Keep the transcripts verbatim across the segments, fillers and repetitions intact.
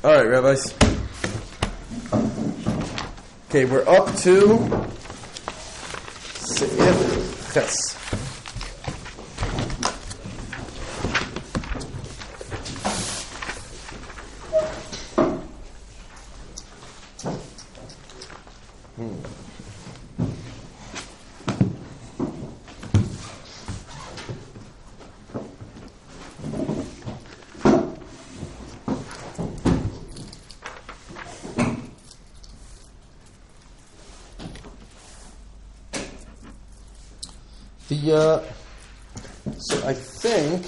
All right, rabbis. Okay, we're up to Seif Ches. The, uh, so I think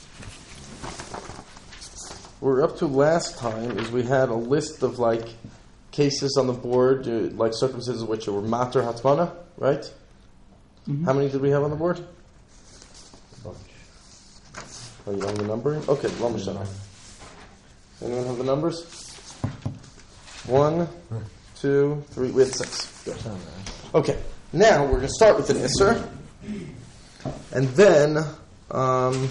we're up to last time is we had a list of like cases on the board, uh, like circumstances which were mater hatmana, right? Mm-hmm. How many did we have on the board? A bunch. Oh, you don't have the numbering? Okay, Lamashana. Anyone have the numbers? One, two, three. We had six. Good. Okay, now we're going to start with an Isser. And then, um,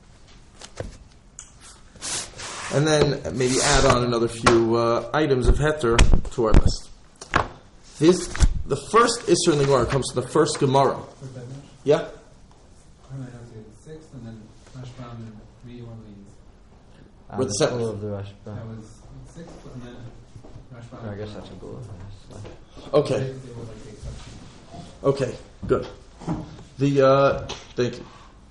and then maybe add on another few uh, items of heter to our list. This, the first Isser in the Gemara comes to the first Gemara. Yeah? Uh, With the seventh. Of the Rashba. That was sixth, and then Rashba. No, I guess that's a goal. Okay. Okay, good. The uh, thank you.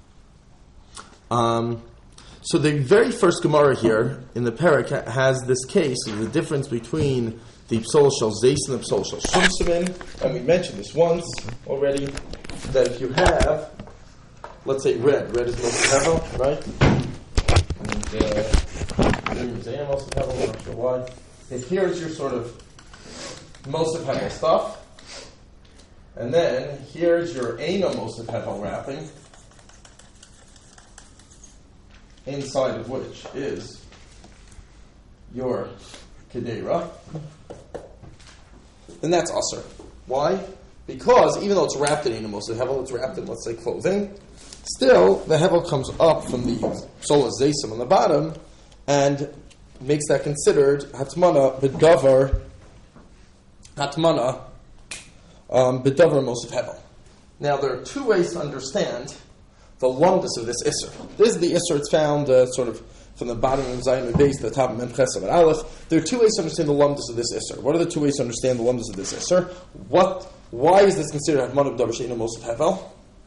Um, so the very first Gemara here in the parak ha- has this case of the difference between the psol shel zeis and the psol shel shumsimin, and we mentioned this once already. That if you have, let's say red, red is most hevel, right? And uh, most hevel, I'm not sure why. And here's your sort of most hevel stuff. And then, here's your Eino Mosif Hevel wrapping, inside of which is your Kedera. Then that's Usr. Why? Because even though it's wrapped in Eino Mosif Hevel, it's wrapped in, let's say, clothing, still, the Hevel comes up from the Sola Zeisim on the bottom, and makes that considered Hatmana B'davar Hatmana Um, B'davar Mosif Hevel. Now, there are two ways to understand the lumdus of this Isser. This is the Isser, it's found uh, sort of from the bottom of Zayin base to the top of Mem Ches Amud Aleph. There are two ways to understand the lumdus of this Isser. What are the two ways to understand the lumdus of this Isser? What, why is this considered Hatmana B'davar She'eino Mosif Hevel?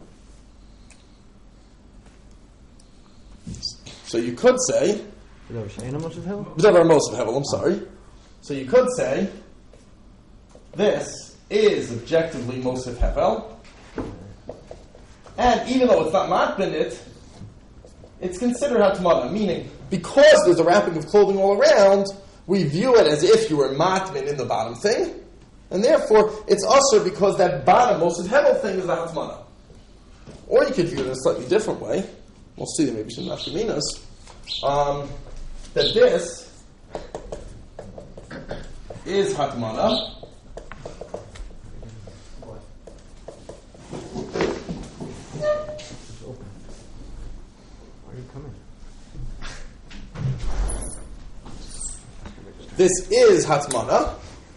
So you could say B'davar She'eino Mosif Hevel? B'davar Mosif Hevel, I'm sorry. So you could say this is objectively Mosif Hevel, and even though it's not matbin it, it's considered Hatmana, meaning because there's a wrapping of clothing all around, we view it as if you were matbin in the bottom thing, and therefore it's usher because that bottom Mosif Hevel thing is the Hatmana. Or you could view it in a slightly different way. We'll see there maybe some nafkaminas. Um, that this is Hatmana. This is Hatmana.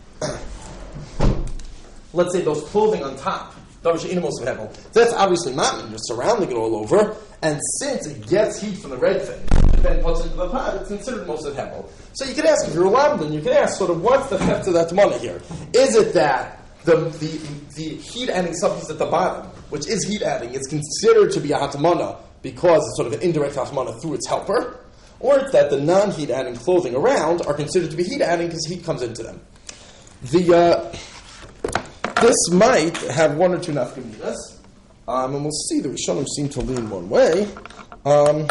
Let's say those clothing on top. That's obviously matman. You're surrounding it all over. And since it gets heat from the red thing, and then puts it into the pot, it's considered Mosif Hevel. So you can ask, if you're a Lamdan, you can ask, sort of, what's the heft of that Hatmana here? Is it that the, the, the heat-adding substance at the bottom, which is heat-adding, is considered to be a Hatmana because it's sort of an indirect Hatmana through its helper? Or it's that the non-heat adding clothing around are considered to be heat adding because heat comes into them. The uh, this might have one or two nafkaminas, um, and we'll see the Rishonim seem to lean one way. Um,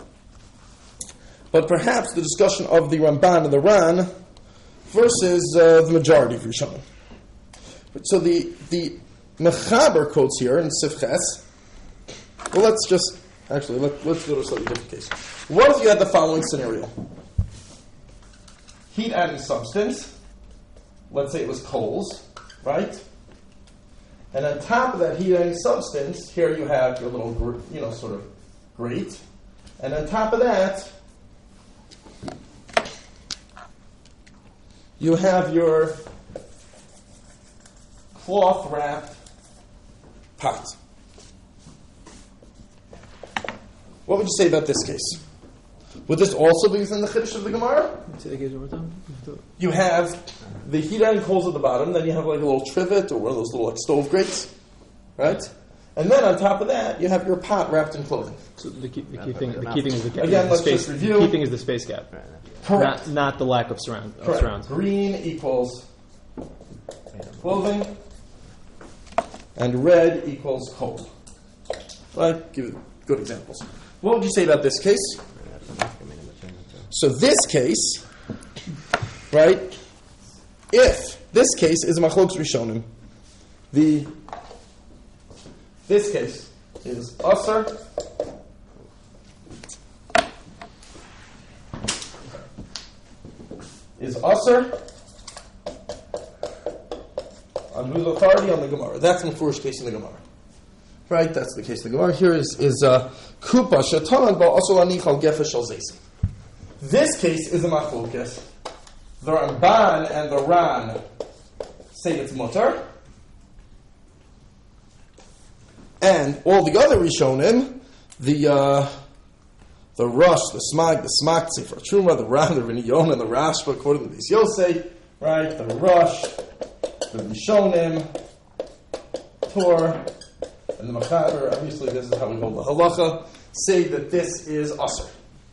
but perhaps the discussion of the Ramban and the Ran versus uh, the majority of Rishonim. So the the Mechaber quotes here in Seif Ches. Well, let's just actually let, let's go to a slightly different case. What if you had the following scenario? Heat adding substance, let's say it was coals, right? And on top of that heat adding substance, here you have your little, you know, sort of grate. And on top of that, you have your cloth wrapped pot. What would you say about this case? Would this also be within the Chiddush of the Gemara? Say the case one more time. You have the heat iron coals at the bottom, then you have like a little trivet or one of those little like stove grates, right? And then on top of that, you have your pot wrapped in clothing. So the key, the key thing, the key thing is the, Again, is the let's space. just review. The key thing is the space gap, Correct. not not the lack of surround. Of Correct. surrounds. Green equals clothing, and red equals coal. Right? Give you good examples. What would you say about this case? So this case, right? If this case is Machlokes Rishonim, the this case is Asar. Is Asar on whose authority? On the Gemara. That's the first case in the Gemara. Right? That's the case in the Gemara. Here is is uh, Kupa Shatanan Ba Asar Anichal Gefesh Shal Zaysim. This case is a machlokes. The Ramban and the Ran say it's mutter, and all the other Rishonim, the uh, the Rush, the Smag, the Smak, Sefer Truma, the Ran, the Riniyon, and the Rashba, according to these Yosei, right? The Rush, the Rishonim, Tor, and the Machaber. Obviously, this is how we hold the halacha. Say that this is Asr.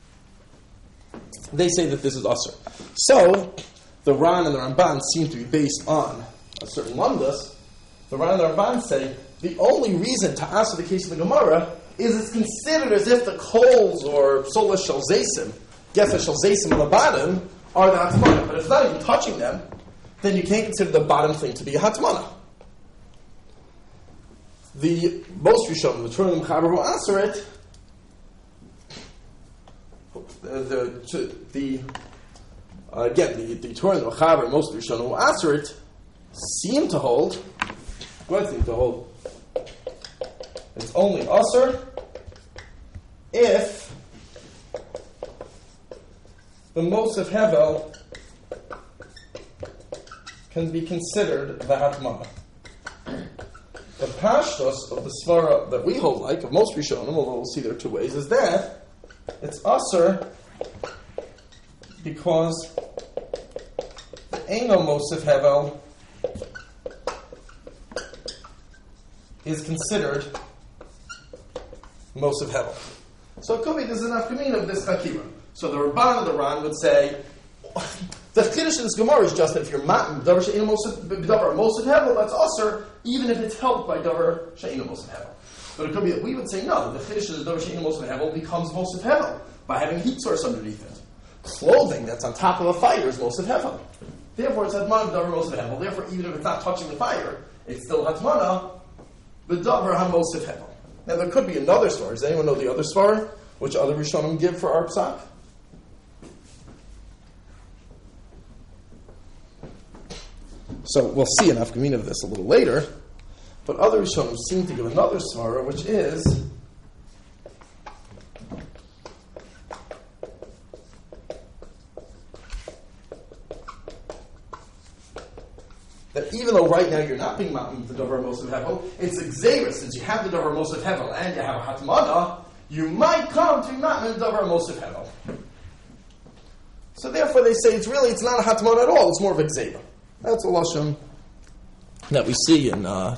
They say that this is Asr. So, the Ran and the Ramban seem to be based on a certain Lamdas. The Ran and the Ramban say the only reason to answer the case of the Gemara is it's considered as if the coals or sola shel zaysim, gefa shel zaysim on the bottom are the hatmana. But if it's not even touching them, then you can't consider the bottom thing to be a hatmana. The most Rishonim, the Torah and the Mechaber who answer it, the the, the uh, again the the Torah and the Mechaber, most Rishonim who answer it, seem to hold. What seem to hold? It's only Asr if the Mosef Hevel can be considered the Hatmana. The Pashtos of the Svara that we hold like, of most Rishonim, although we'll see there are two ways, is that it's Asr because the Eino Mosef Hevel is considered Mosef Hevel. So it could be there's an afkamina of this Chakira. So the Rabban of the Ran would say, the Chiddush in this Gemara is just that if you're matn, Davar She'ino Mosef Hevel, that's Asr, even if it's helped by Davar She'ino Mosef Hevel. But it could be that we would say, no, the Chiddush is Davar She'ino Mosef Hevel becomes Mosef Hevel by having a heat source underneath it. Clothing that's on top of a fire is Mosef Hevel. Therefore, it's Hatmana Davar Mosef Hevel. Therefore, even if it's not touching the fire, it's still Hatmana, but Davar HaMosef Hevel. Now, there could be another story. Does anyone know the other story? Which other Rishonim give for our psak? So we'll see an afkamina of this a little later. But other Rishonim seem to give another svara, which is that even though right now you're not being mounted with the Dover Mosef Hevel, it's Xera, since you have the Dover Mosef Hevel and you have a Hatmana, you might come to be mounted with the Dover Mosef Hevel. So therefore they say it's really, it's not a Hatmana at all, it's more of a Xera. That's a Lashon that we see in uh,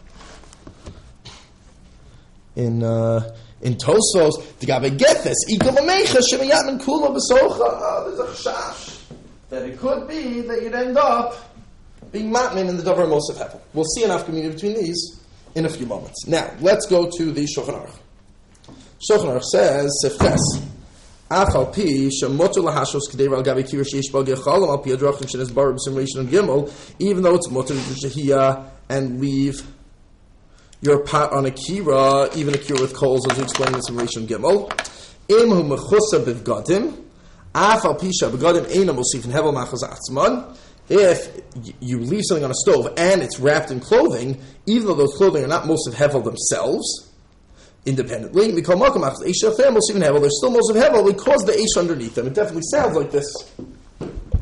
in uh, in Tosfos. The Gabe Gethes, Ikol Amecha, Shemayatman Kula B'Socha. There's a chash that it could be that you'd end up being matmin in the Davar Mosef Hevel. We'll see an afkamina between these in a few moments. Now, let's go to the Shulchan Aruch. Shulchan Aruch says, Seftes, Afal Pi, Shemotu Lahashos Kedeva Al Gabi Kivir Sheish Bal Gechalam Al Pi Adrachim Shenes Bar B'Simration and Gimel, even though it's Motu Shehiyah and leave your pot on a kira, even a kira with coals, as we explained in Simration Gimel. Imhu Mechusa Bivgadim, Afal Pi Shabgadim Eina Mosif Hevel Machaz Atzman. If you leave something on a stove and it's wrapped in clothing, even though those clothing are not most of Hevel themselves, independently, we call Makamach, Eisha Fair, most even Hevel, they're still most of Hevel because the Eish underneath them. It definitely sounds like this.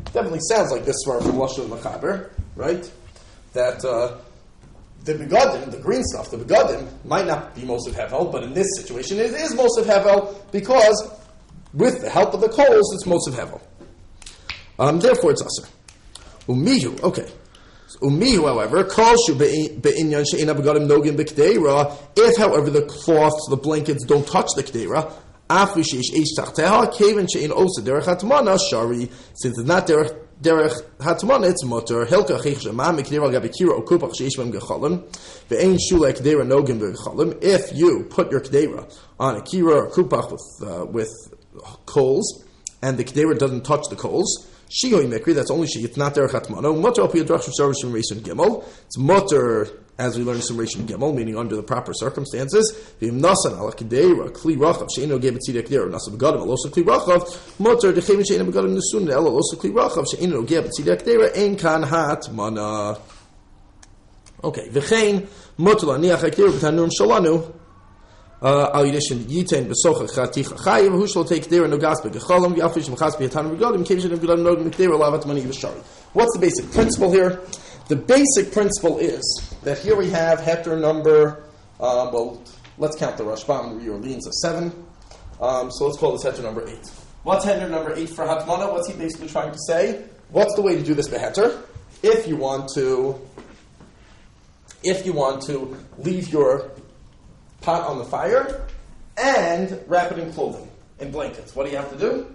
definitely sounds like this svara from Lashon Mechaber, right? That uh, the begadim, the green stuff, the begadim, might not be Mosif Hevel, but in this situation it is Mosif Hevel because with the help of the coals, it's Mosif Hevel. Um, therefore, it's Aser. Umihu, okay. Umihu, however, kalshu be'inyan she'ena begadim nogin b'kdeira. If, however, the cloths, the blankets don't touch the kdeira, afu sheish eish tachteha, kevin she'en osa derech hatmana shari. Since it's not derech derech hatmana, it's mutter. Hilka chich shema mikdeira gabikira okupach sheish mem gechalim ve'ein shula kdeira nogin b'gechalim. If you put your kdeira on a kira or kupach with uh, with coals, and the kdeira doesn't touch the coals, Shigoi Mikri, that's only she, it's not derech hatmano. Mutter al pi adrach sh'sarvish from Reish and Gimel. It's mutter, as we learned from Reish and Gimel, meaning under the proper circumstances. V'im nasan ala k'deira, kli rachav, she'eno gebe tzidei k'deira, nasa begadim, alosa kli rachav, mutter, dechevin she'eno begadim nesun, el alosa kli rachav, she'eno gebe tzidei k'deira, ein kan hatmana. Okay, v'chein, mutter laniach ha'k'deira, b'tanum shalanu, Al Yidishin Yitain Besocha Chaticha Chayiv, who shall take there no gas begechalim, Yafish Machas Beatan Regalim, Kevin Regalim no Mikdera Lavat Mani Vishari. What's the basic principle here? The basic principle is that here we have heter number, uh, well, let's count the Rashbam and Reorleans of seven. Um, so let's call this heter number eight. What's heter number eight for Hatmana? What's he basically trying to say? What's the way to do this beheter? If you want to, if you want to leave your pot on the fire and wrap it in clothing, in blankets, what do you have to do?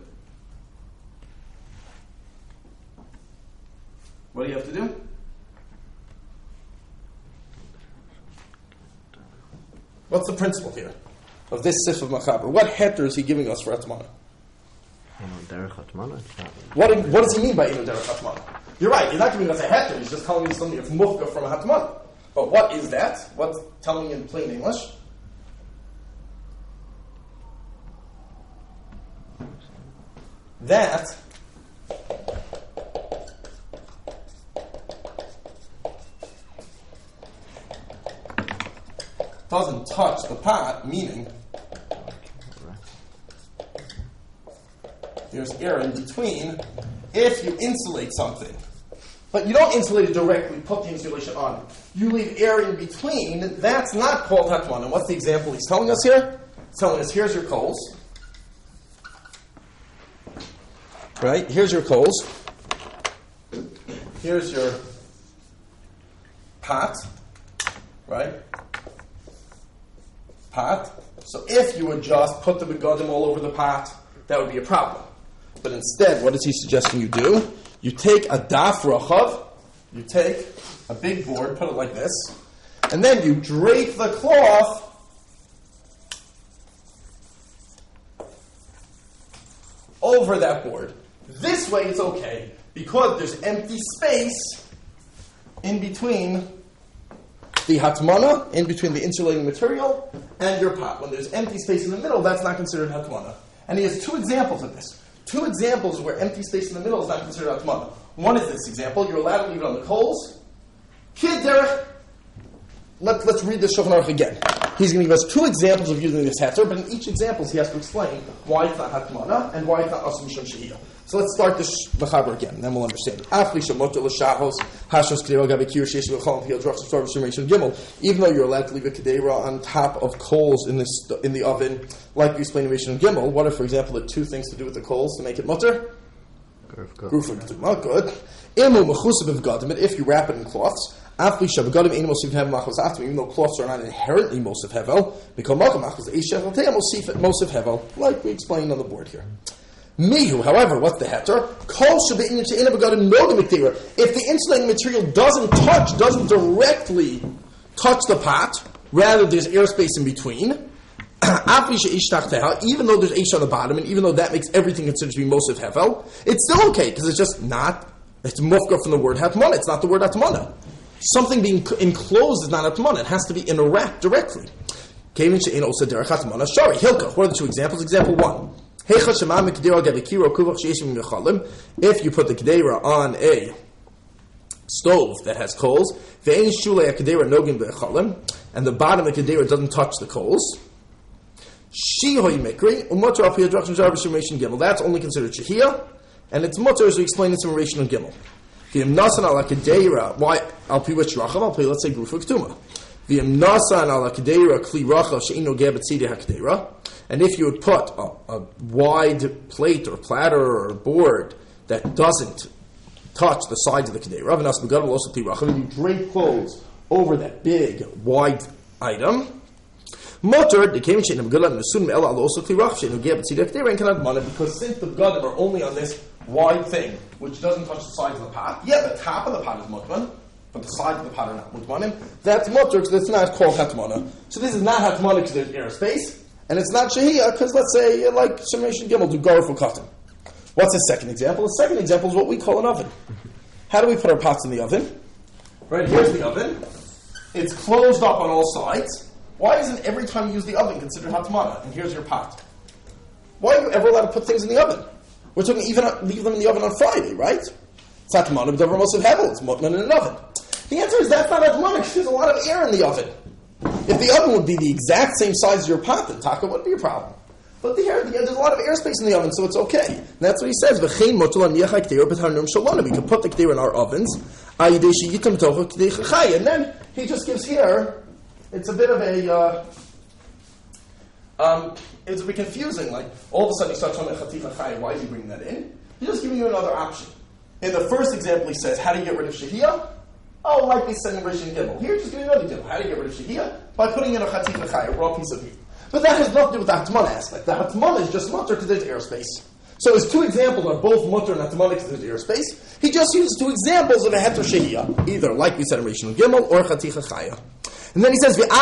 What do you have to do? What's the principle here of this sif of Machaber? What heter is he giving us for Hatmana? What, what does he mean by Inu Derech Hatmana? You're right, he's not giving us a heter, he's just telling me something that's mufka from a Hatmana. But what is that? What's telling me in plain English? That doesn't touch the pot, meaning there's air in between. If you insulate something, but you don't insulate it directly, put the insulation on it, you leave air in between, that's not called hatman. And what's the example he's telling us here? He's telling us, here's your coals. Right? Here's your coals. Here's your pot. Right? Pot. So if you would just put the begadim all over the pot, that would be a problem. But instead, what is he suggesting you do? You take a daf rachav, you take a big board, put it like this, and then you drape the cloth over that board. This way it's okay, because there's empty space in between the hatmana, in between the insulating material, and your pot. When there's empty space in the middle, that's not considered hatmana. And he has two examples of this. Two examples where empty space in the middle is not considered hatmana. One is this example. You're allowed to leave it on the coals. Kid derech. Let, let's read the Shulchan Aruch again. He's going to give us two examples of using this heter, but in each example he has to explain why it's not hatmana and why it's not asu mishum shehiyah. So let's start this Mechaber again, and then we'll understand it. Even though you're allowed to leave a kedera on top of coals in this in the oven, like we explained in Reish and Gimel, what are, for example, the two things to do with the coals to make it mutter? Gruf and Ketuma, good. But if you wrap it in cloths, even though cloths are not inherently mosif hevel, like we explained on the board here. Mihu, however, what's the heter? If the insulating material doesn't touch, doesn't directly touch the pot, rather there's airspace in between, even though there's eish on the bottom, and even though that makes everything considered to be mosif hevel, it's still okay, because it's just not, it's mufka from the word hatmana, it's not the word hatmana. Something being enclosed is not hatmana, it has to be in a wrap directly. What are the two examples? Example one. If you put the kedera on a stove that has coals, and the bottom of the kedera doesn't touch the coals, that's only considered shehiyah, and it's mutter as we explained in some Rishon and Gimel. V'im nasan ala kadeira, why? I'll pay which rachav? I'll pay, let's say, grufa ketuma. V'im nasan ala kadeira kli rachav she'ino gebet tzidi hakadeira. And if you would put a, a wide plate or platter or board that doesn't touch the sides of the kadeira, v'nas begadol also kli rachav, and you drape clothes over that big, wide item, mutter, the came she'ino begadol and assume ela also kli rachav she'ino gebet tzidi hakadeira and cannot mana, because since the begadim are only on this wide thing, which doesn't touch the sides of the pot. Yeah, the top of the pot is mutman, but the sides of the pot are not mutmanim. That's mutter because it's not called hatmana. So this is not hatmana because there's airspace, and it's not shahiyah because, let's say, like Shemresh Gimel, do garful cotton. What's the second example? The second example is what we call an oven. How do we put our pots in the oven? Right, here's the oven. It's closed up on all sides. Why isn't every time you use the oven considered hatmana? And here's your pot. Why are you ever allowed to put things in the oven? We're talking even leave them in the oven on Friday, right? It's hatmana, but most of hevel. It's mutman in an oven. The answer is that's not hatmana because there's a lot of air in the oven. If the oven would be the exact same size as your pot, then taka wouldn't be a problem. But the air, there's a lot of airspace in the oven, so it's okay. And that's what he says. V'chein mutal aniachai k'deir b'tarnum shalana. We can put the k'deir in our ovens. And then he just gives here. It's a bit of a. Uh, um, It's a bit confusing. Like, all of a sudden you start talking about chatifa chaya. Why is he bringing that in? He's just giving you another option. In the first example, he says, how do you get rid of shahiyah? Oh, like we said in Rishon Gimel. Here, just give you another example. How do you get rid of shahiyah? By putting in a chatifa chaya, a raw piece of meat. But that has nothing to do with the hatmana aspect. The hatmana is just mutter because there's airspace. So his two examples are both mutter and hatmana because there's airspace. He just uses two examples of a heter shahiyah, either like we said in Rishon Gimel or chatifa chaya. And then he says, even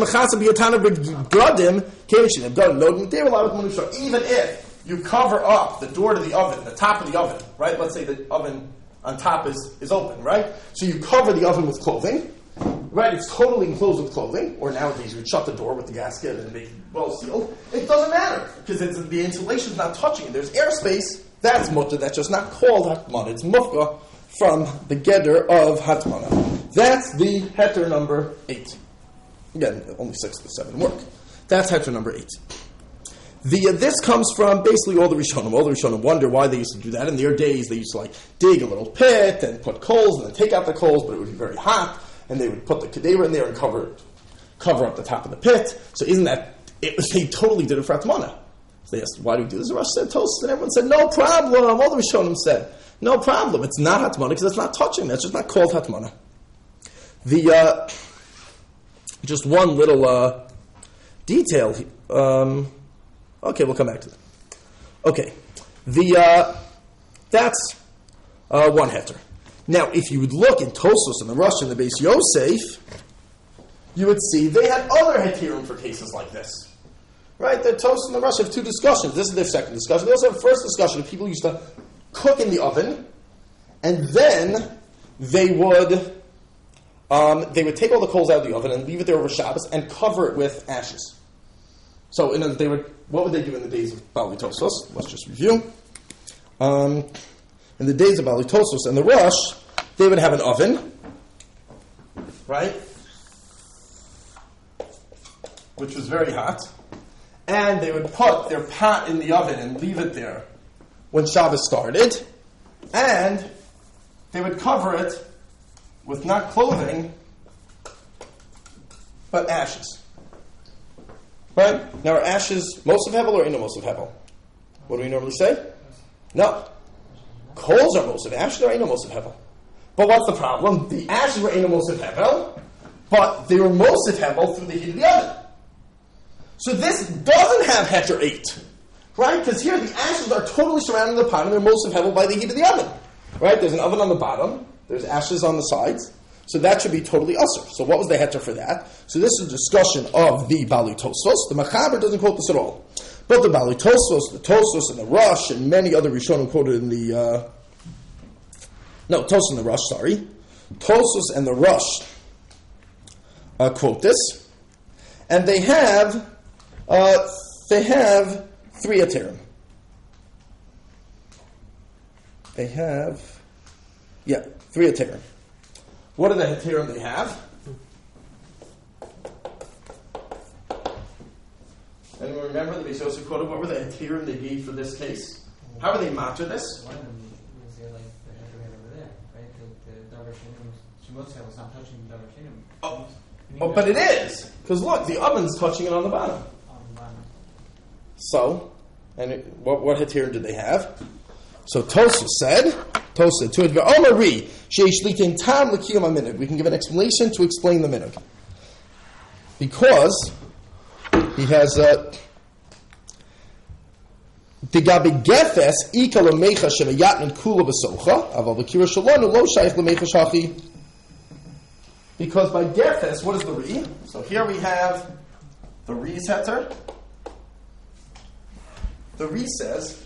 if you cover up the door to the oven, the top of the oven, right? Let's say the oven on top is, is open, right? So you cover the oven with clothing, right? It's totally enclosed with clothing, or nowadays you would shut the door with the gasket and make it well sealed. It doesn't matter, because it's, the insulation is not touching it. There's airspace. That's mutter. That's just not called hatmana. It's mufka from the geder of hatmana. That's the heter number eight. Again, only six of the seven work. That's heter number eight. The, uh, this comes from basically all the Rishonim. All the Rishonim wonder why they used to do that. In their days, they used to like dig a little pit and put coals and then take out the coals, but it would be very hot, and they would put the kedera in there and cover it, cover up the top of the pit. So isn't that, it was, they totally did it for hatmana. So they asked, why do we do this? The Rosh said toast, and everyone said, no problem. All the Rishonim said, no problem. It's not hatmana because it's not touching. That's just not called hatmana. The uh, just one little uh, detail. Um, okay, we'll come back to that. Okay, the uh, that's uh, one heter. Now, if you would look in Tosfos and the Rosh and the Beis Yosef, you would see they had other heterim for cases like this. Right? The Tosfos and the Rosh have two discussions. This is their second discussion. They also have a first discussion of people used to cook in the oven, and then they would. Um, they would take all the coals out of the oven and leave it there over Shabbos and cover it with ashes. So, in other, they would. What would they do in the days of Bali Tosfos? Let's just review. Um, in the days of Bali Tosfos and the Rosh, they would have an oven, right, which was very hot, and they would put their pot in the oven and leave it there when Shabbos started, and they would cover it with not clothing, but ashes. Right? Now, are ashes most of Hevel or Ino most of Hevel? What do we normally say? No. Coals are most of ashes or Ino most of Hevel. But what's the problem? The ashes were Ino most of Hevel, but they were most of Hevel through the heat of the oven. So this doesn't have Heter eight. Right? Because here the ashes are totally surrounding the pot and they're most of Hevel by the heat of the oven. Right? There's an oven on the bottom. There's ashes on the sides. So that should be totally usher. So what was the heter for that? So this is a discussion of the Bali Tosfos. The Machaber doesn't quote this at all. But the Bali Tosfos, the Tosfos and the Rosh, and many other Rishonim quoted in the... Uh, no, Tosfos and the Rosh, sorry. Tosfos and the Rosh uh, quote this. And they have... Uh, they have three heterim. They have... Yeah, three heterim. What are the heterim they have? Anyone remember the Beis Yosef quoted? What were the heterim they gave for this case? How are they matter this? One of them was there like the header right over there, right? The, the Davar Shinim, Shemotzel was not touching the Davar Shinim. Oh, oh, but it is. Because look, the oven's touching it on the bottom. On the bottom. So, and it, what, what heter did they have? So Tosa said, Tosa, to it, Omari, Sheish Litin Tam L'Kiyum HaMinhag. We can give an explanation to explain the minhag. Because he has a Digabi Gefes Ika L'Mecha Shevayatnin Kula B'Socha Aval B'Kira Shalonu Lo Shaykh L'Mecha Shachi. Because by Gefes, what is the Re? So here we have the Re's heter. The Re says,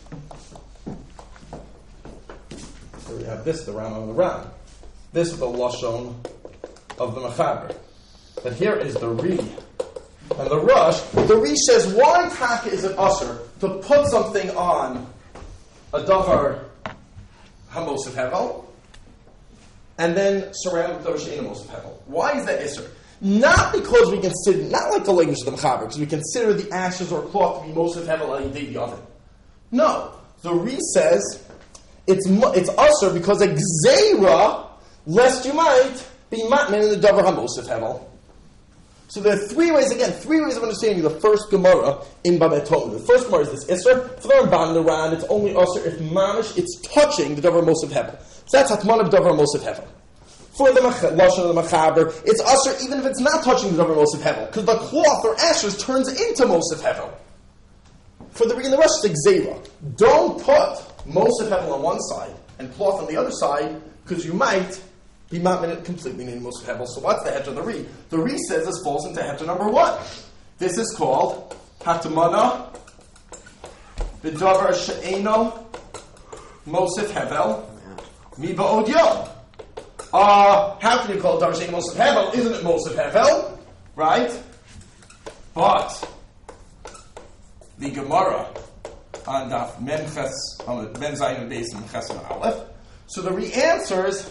so we have this, the Ram on the Ram. This is the Lashon of the Mechaber. But here is the Re. And the Rush, the Re says, why taka is it usher to put something on a davar hamosif hevel and then surround with davar she'ein hamosif hevel? Why is that isser? Not because we consider, not like the language of the Mechaber, because we consider the ashes or cloth to be mosif hevel al yedei the oven. No, the Re says it's it's usher because a gzeira, lest you might be matman in the davar hamosif hevel. So there are three ways, again, three ways of understanding the first Gemara in Babet Torah. The first Gemara is this Isser, throwing ban around, it's only Isser if mamish, it's touching the Davar Mosif Hevel. So that's Hatman of Davar Mosif Hevel. For the Lashon of the Mechaber, it's Isser even if it's not touching the Davar Mosif Hevel, because the cloth or ashes turns into Mosif Hevel. For the in the rest it's Xera. Don't put Mosif Hevel on one side and cloth on the other side, because you might be matmin completely in Mosif Hevel. So what's the heter of the Re? The Re says this falls into heter number one. This is called Hatamana B'davar She'eno Mosif Hevel Mi Ba'od Yom. Uh, how can you call it Davar She'eno Mosif Hevel? Isn't it Mosif Hevel? Right? But the Gemara on Daf Memches on the Ben Zayin Beis and Ches and Aleph. So the Re answers,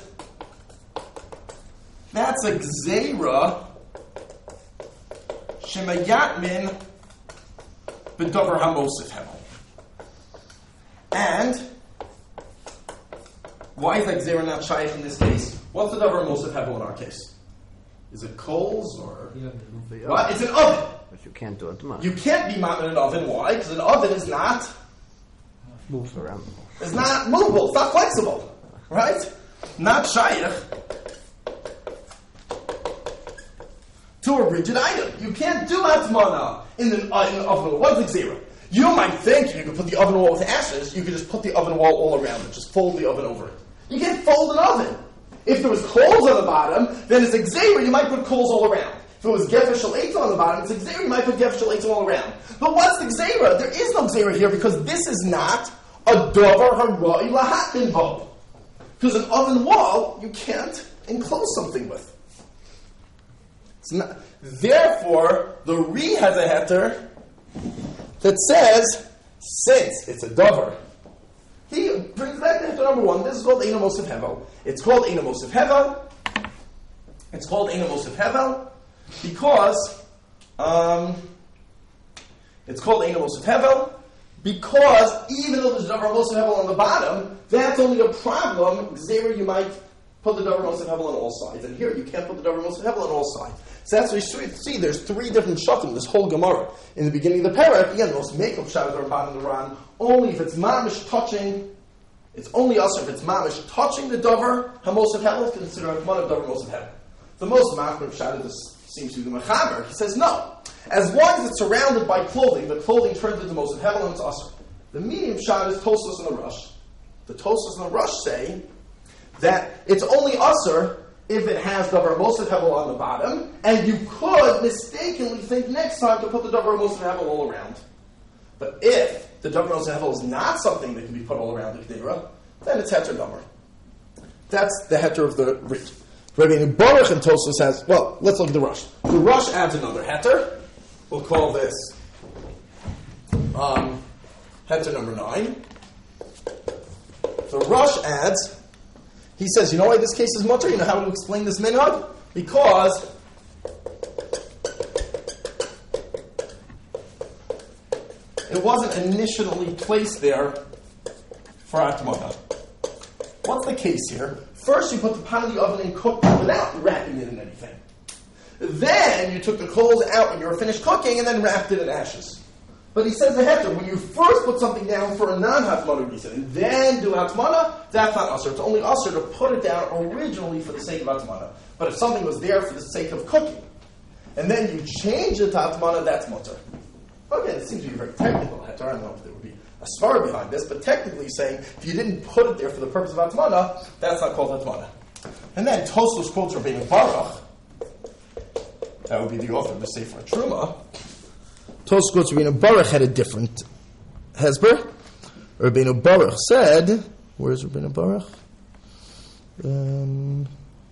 that's a gzeira shemayatmin b'davar hamosif hevel. And why is that gzeira not shaykh in this case? What's the davar hamosif hevel in our case? Is it coals or what? It's an oven. But you can't do it tomorrow. You can't be matman in an oven. Why? Because an oven is not Move around. It's not movable. It's not flexible, right? Not shaykh to a rigid item. You can't do atmana in the, uh, in the oven wall. What's the zero? You might think you could put the oven wall with ashes, you could just put the oven wall all around it, just fold the oven over it. You can't fold an oven. If there was coals on the bottom, then it's xera, you might put coals all around. If it was gefer shel eitzah on the bottom, it's xera, you might put gefer shel eitzah all around. But what's the xera? There is no xera here because this is not a davar harai lahatmin bo. Because an oven wall, you can't enclose something with. It's not, therefore, the Re has a heter that says, since it's a davar, he brings back the heter number one. This is called Eino Mosif Hevel. It's called Eino Mosif Hevel. It's called Eino Mosif Hevel because um, it's called Eino Mosif Hevel because even though there's davar Mosif Hevel on the bottom, that's only a problem. Xera, you might put the davar Mosif Hevel on all sides, and here you can't put the davar Mosif Hevel on all sides. So that's what you see. There's three different shatim. This whole Gemara in the beginning of the parak. Again, the most makeup shadows are bottom of the Ran. Only if it's mamish touching. It's only us if it's mamish touching the davar hamosif hevel. It's considered one of davar hamosif hevel. The most machmir shadow seems to be the mechaber. He says no. As long as it's surrounded by clothing, the clothing turns into mosif hevel and it's usher. The medium shadow is Tosfos and the Rush. The Tosfos and the Rush say that it's only usher if it has davar mosif hevel on the bottom, and you could mistakenly think next time to put the davar mosif hevel all around. But if the davar mosif hevel is not something that can be put all around the kedera, then it's heter davar. That's the heter of the Rit. Rabbi Baruch and Tosfos says, well, let's look at the Rush. The Rush adds another heter. We'll call this um, heter number nine. The Rush adds. He says, you know why this case is mutter? You know how to explain this minhag? Because it wasn't initially placed there for atmana. What's the case here? First, you put the pan in the oven and cooked it without wrapping it in anything. Then, you took the coals out when you were finished cooking and then wrapped it in ashes. But he says the hefter, when you first put something down for a non-hatmana reason and then do hatmana, that's not usher. It's only usher to put it down originally for the sake of hatmana. But if something was there for the sake of cooking, and then you change it to hatmana, that's mutter. Again, it seems to be a very technical heter. I don't know if there would be a svara behind this, but technically saying, if you didn't put it there for the purpose of hatmana, that's not called hatmana. And then Tosfos quotes Rabbeinu Baruch. That would be the author of the Sefer Truma. Tosfos quotes Rabbeinu Baruch had a different hesber. Rabbeinu Baruch said, where's Rabbeinu Baruch? Um...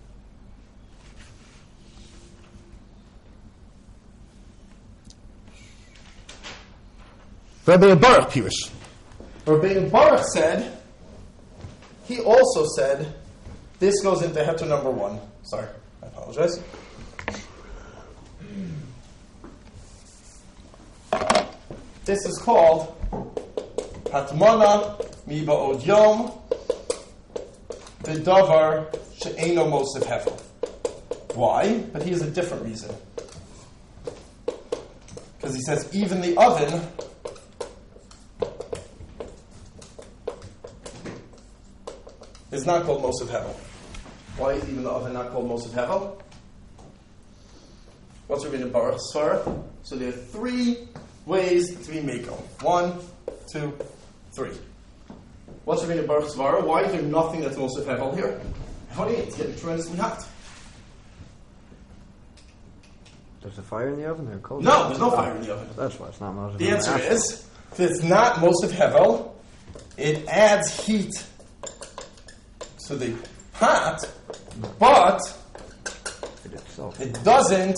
Rabbeinu Baruch Pirush. Rabbeinu Baruch said, he also said, this goes into heter number one. Sorry, I apologize. This is called Hatmana mi ba'od yom v'davar she'eino mosif hevel. Why? But he has a different reason. Because he says, even the oven is not called Mosif Hevel. Why is even the oven not called Mosif Hevel? What's Rabbeinu Baruch's svara? So there are three ways to be Mako. One, two, three. What's Rabbeinu Baruch's svara? Why is there nothing that's Mosif Hevel here? Honey, it's getting tremendously hot. There's a fire in the oven? Or cold? No, there's no fire in the oven. That's why it's not Mosif. The answer is, if it's not Mosif Hevel, it adds heat to the pot, but It itself. it doesn't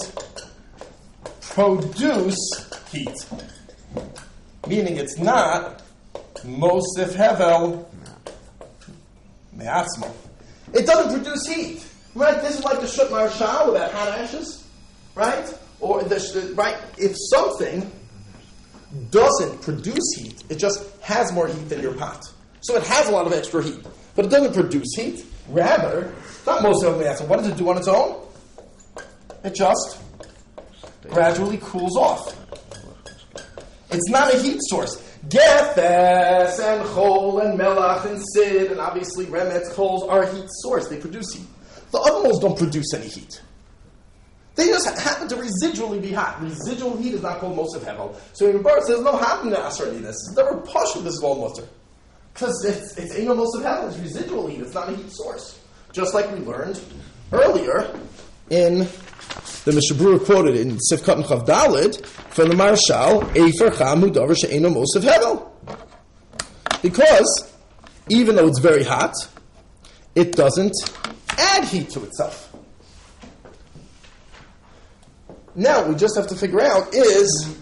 produce heat. Meaning it's not Mosif Hevel Me'atzmo. It doesn't produce heat. Right? This is like the Shut Marshal with that hot ashes. Right? Or the, right? If something doesn't produce heat, it just has more heat than your pot. So it has a lot of extra heat. But it doesn't produce heat. Rather, it's not most of it. What does it do on its own? It just gradually cools off. It's not a heat source. Gefes and chol and melach and sid and obviously remetz coals are a heat source. They produce heat. The other moles don't produce any heat. They just happen to residually be hot. Residual heat is not called Mosif Hevel. So in Baruch says no happening to any of this. It's never posh with this called mutter. Because it's it's ain't no Mosif Hevel. It's residual heat. It's not a heat source. Just like we learned earlier in the Mishnah Berurah quoted in Sifkat and Chav Daled from the Marshal, Eifer Cham Hu Davar She'eino Mosif Hevel. Because even though it's very hot, it doesn't add heat to itself. Now, we just have to figure out is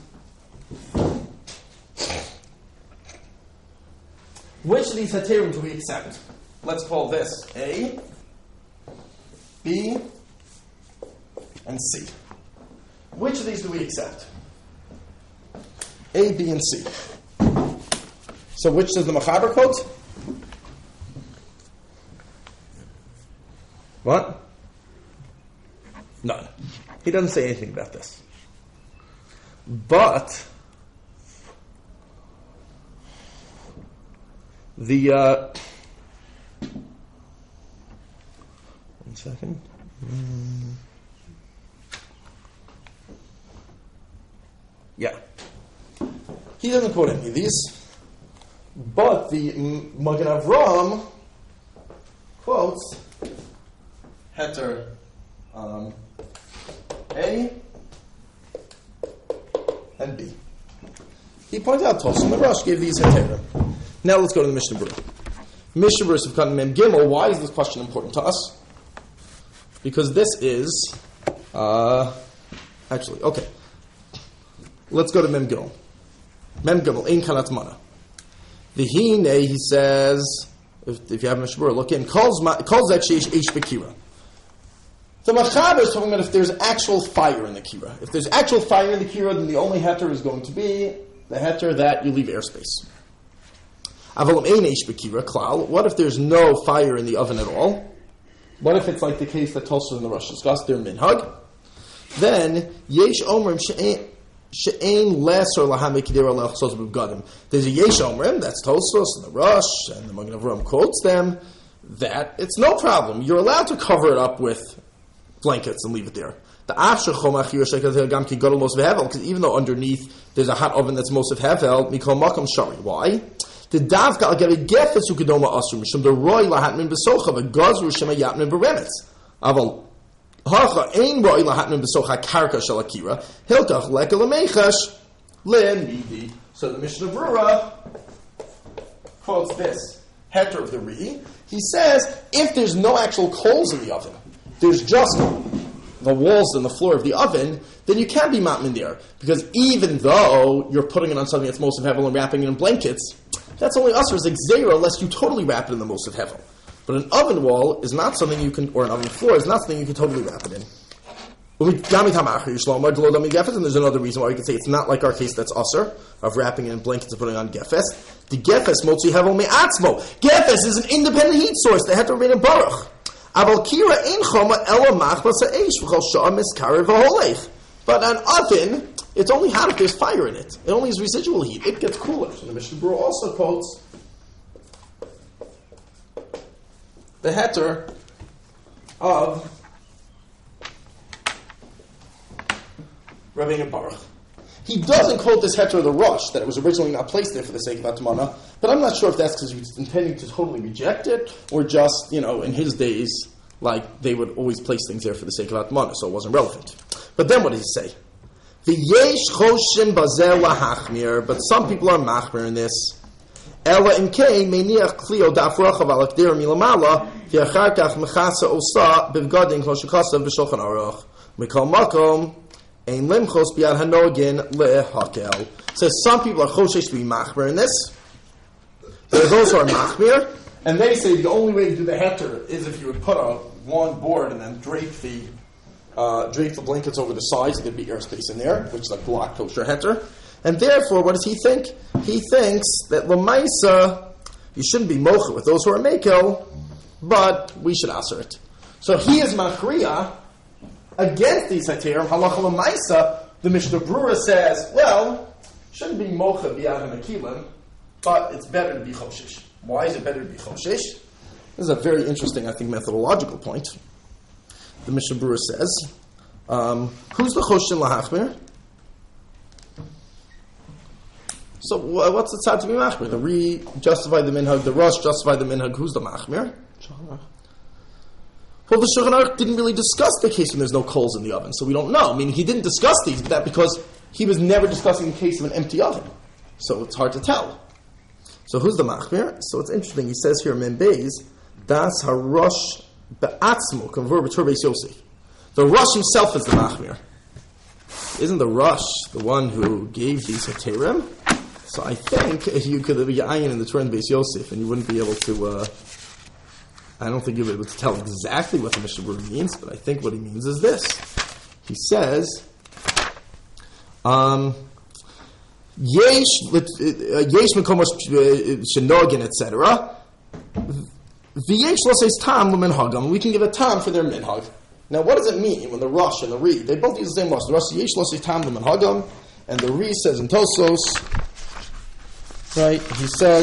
which of these heterim do we accept? Let's call this A, B, and C. Which of these do we accept? A, B, and C. So which does the Machaber quote? What? None. He doesn't say anything about this. But the uh, one second. Mm. Yeah. He doesn't quote any of these. But the Magen Avraham quotes Heter um, A and B. He pointed out Tosun. The Rosh gave these Heterim. Now let's go to the Mishnah Berurah. Mishnah Berurah Sivkat Mem Gimel. Why is this question important to us? Because this is uh, actually okay. Let's go to Mem Gimel. Mem Gimel Ein Kanat Mana. The Hine, he says, if, if you have Mishnah Berurah, look in. Calls that sheish eish bekira. The Machaber is talking about if there's actual fire in the kira. If there's actual fire in the kira, then the only heter is going to be the heter that you leave airspace. Avalam einesh bekira klal. What if there's no fire in the oven at all? What if it's like the case that Tosfos and the Rosh discussed, their minhag? Then yesh omrim she'ein lesser lahamik kedera lechsos b'gadim. There's a yesh omrim, that's Tosfos and the Rosh, and the Magen Avraham quotes them, that it's no problem. You're allowed to cover it up with blankets and leave it there. The afsher chomach yirshek gam ki gadol mos v'hevel, because even though underneath there's a hot oven that's mos of hevel, mikol makam shari. Why? The davka al gari gefes ukadoma asur mishum the roy lahatmin besocha v'gazru shema yatmin beremetz. Aval hacha ein roy lahatmin besocha karka shel akira hilkach leka lemechash len midi. So the Mishnah Brura quotes this heter of the Ri. He says if there's no actual coals in the oven, there's just the walls and the floor of the oven, then you can't be matmin there. Because even though you're putting it on something that's most of hevel and wrapping it in blankets, that's only usher as exera unless you totally wrap it in the most of hevel. But an oven wall is not something you can, or an oven floor is not something you can totally wrap it in. And there's another reason why we can say it's not like our case that's usher, of wrapping it in blankets and putting on gefes. The gefes, motzi hevel me'atzmo. Gefes is an independent heat source that had to remain in baruch. But an oven, it's only hot if there's fire in it. It only has residual heat. It gets cooler. So the Mishnah Brura also quotes the heter of Rabbeinu Baruch. He doesn't quote this heter of the Rosh, that it was originally not placed there for the sake of Atmana, but I'm not sure if that's because he was intending to totally reject it, or just, you know, in his days, like, they would always place things there for the sake of Atmana, so it wasn't relevant. But then what did he say? V'yesh choshim bazel lahachmir, but some people are machmir in this. Ela imkei meniach klio dafrochav alakdir milamala v'achar kach mechasa osa bevgadin klo shechasa v'shulchan aruch mikol makom ein limchos biad hanogin lehakel. Says some people are choshesh to be machmir in this. There are those who are machmir, and they say the only way to do the heter is if you would put a one board and then drape the uh, drape the blankets over the sides, so there'd be airspace in there, which is like block kosher heter. And therefore, what does he think? He thinks that lemaisa, you shouldn't be mocha with those who are mekel, but we should answer it. So he is machriya against these heterim. Halacha lemaisa, the Mishnah Brura says, well, shouldn't be mocha b'yad hamekilim, but it's better to be choshish. Why is it better to be choshish? This is a very interesting, I think, methodological point. The Mishnah Brura says, um, who's the choshin lahachmir? So what's the tzad to be machmir? The Ri justified the minhag, the Rosh justified the minhag. Who's the machmir? Well, the Shulchan Aruch didn't really discuss the case when there's no coals in the oven, so we don't know. I mean, he didn't discuss these, but that because he was never discussing the case of an empty oven. So it's hard to tell. So who's the machmir? So it's interesting. He says here, Membeis, das harosh be'atzmo, convert b'tur beis Yosef. The Rosh himself is the machmir. Isn't the Rosh the one who gave these heterim? So I think you could be ayin in the Torah Beis Yosef, and you wouldn't be able to. Uh, I don't think you'd be able to tell exactly what the Mishnah Brura means, but I think what he means is this. He says, um, "Yesh yesh mekomos shenogin et cetera. V'yesh lo says tam l'minhagam. We can give a tam for their minhag. Now, what does it mean when the Rosh and the Ri they both use the same Rosh? The Rosh says yesh lo says tam l'minhagam, and the Ri says in Tosos." Right, he says,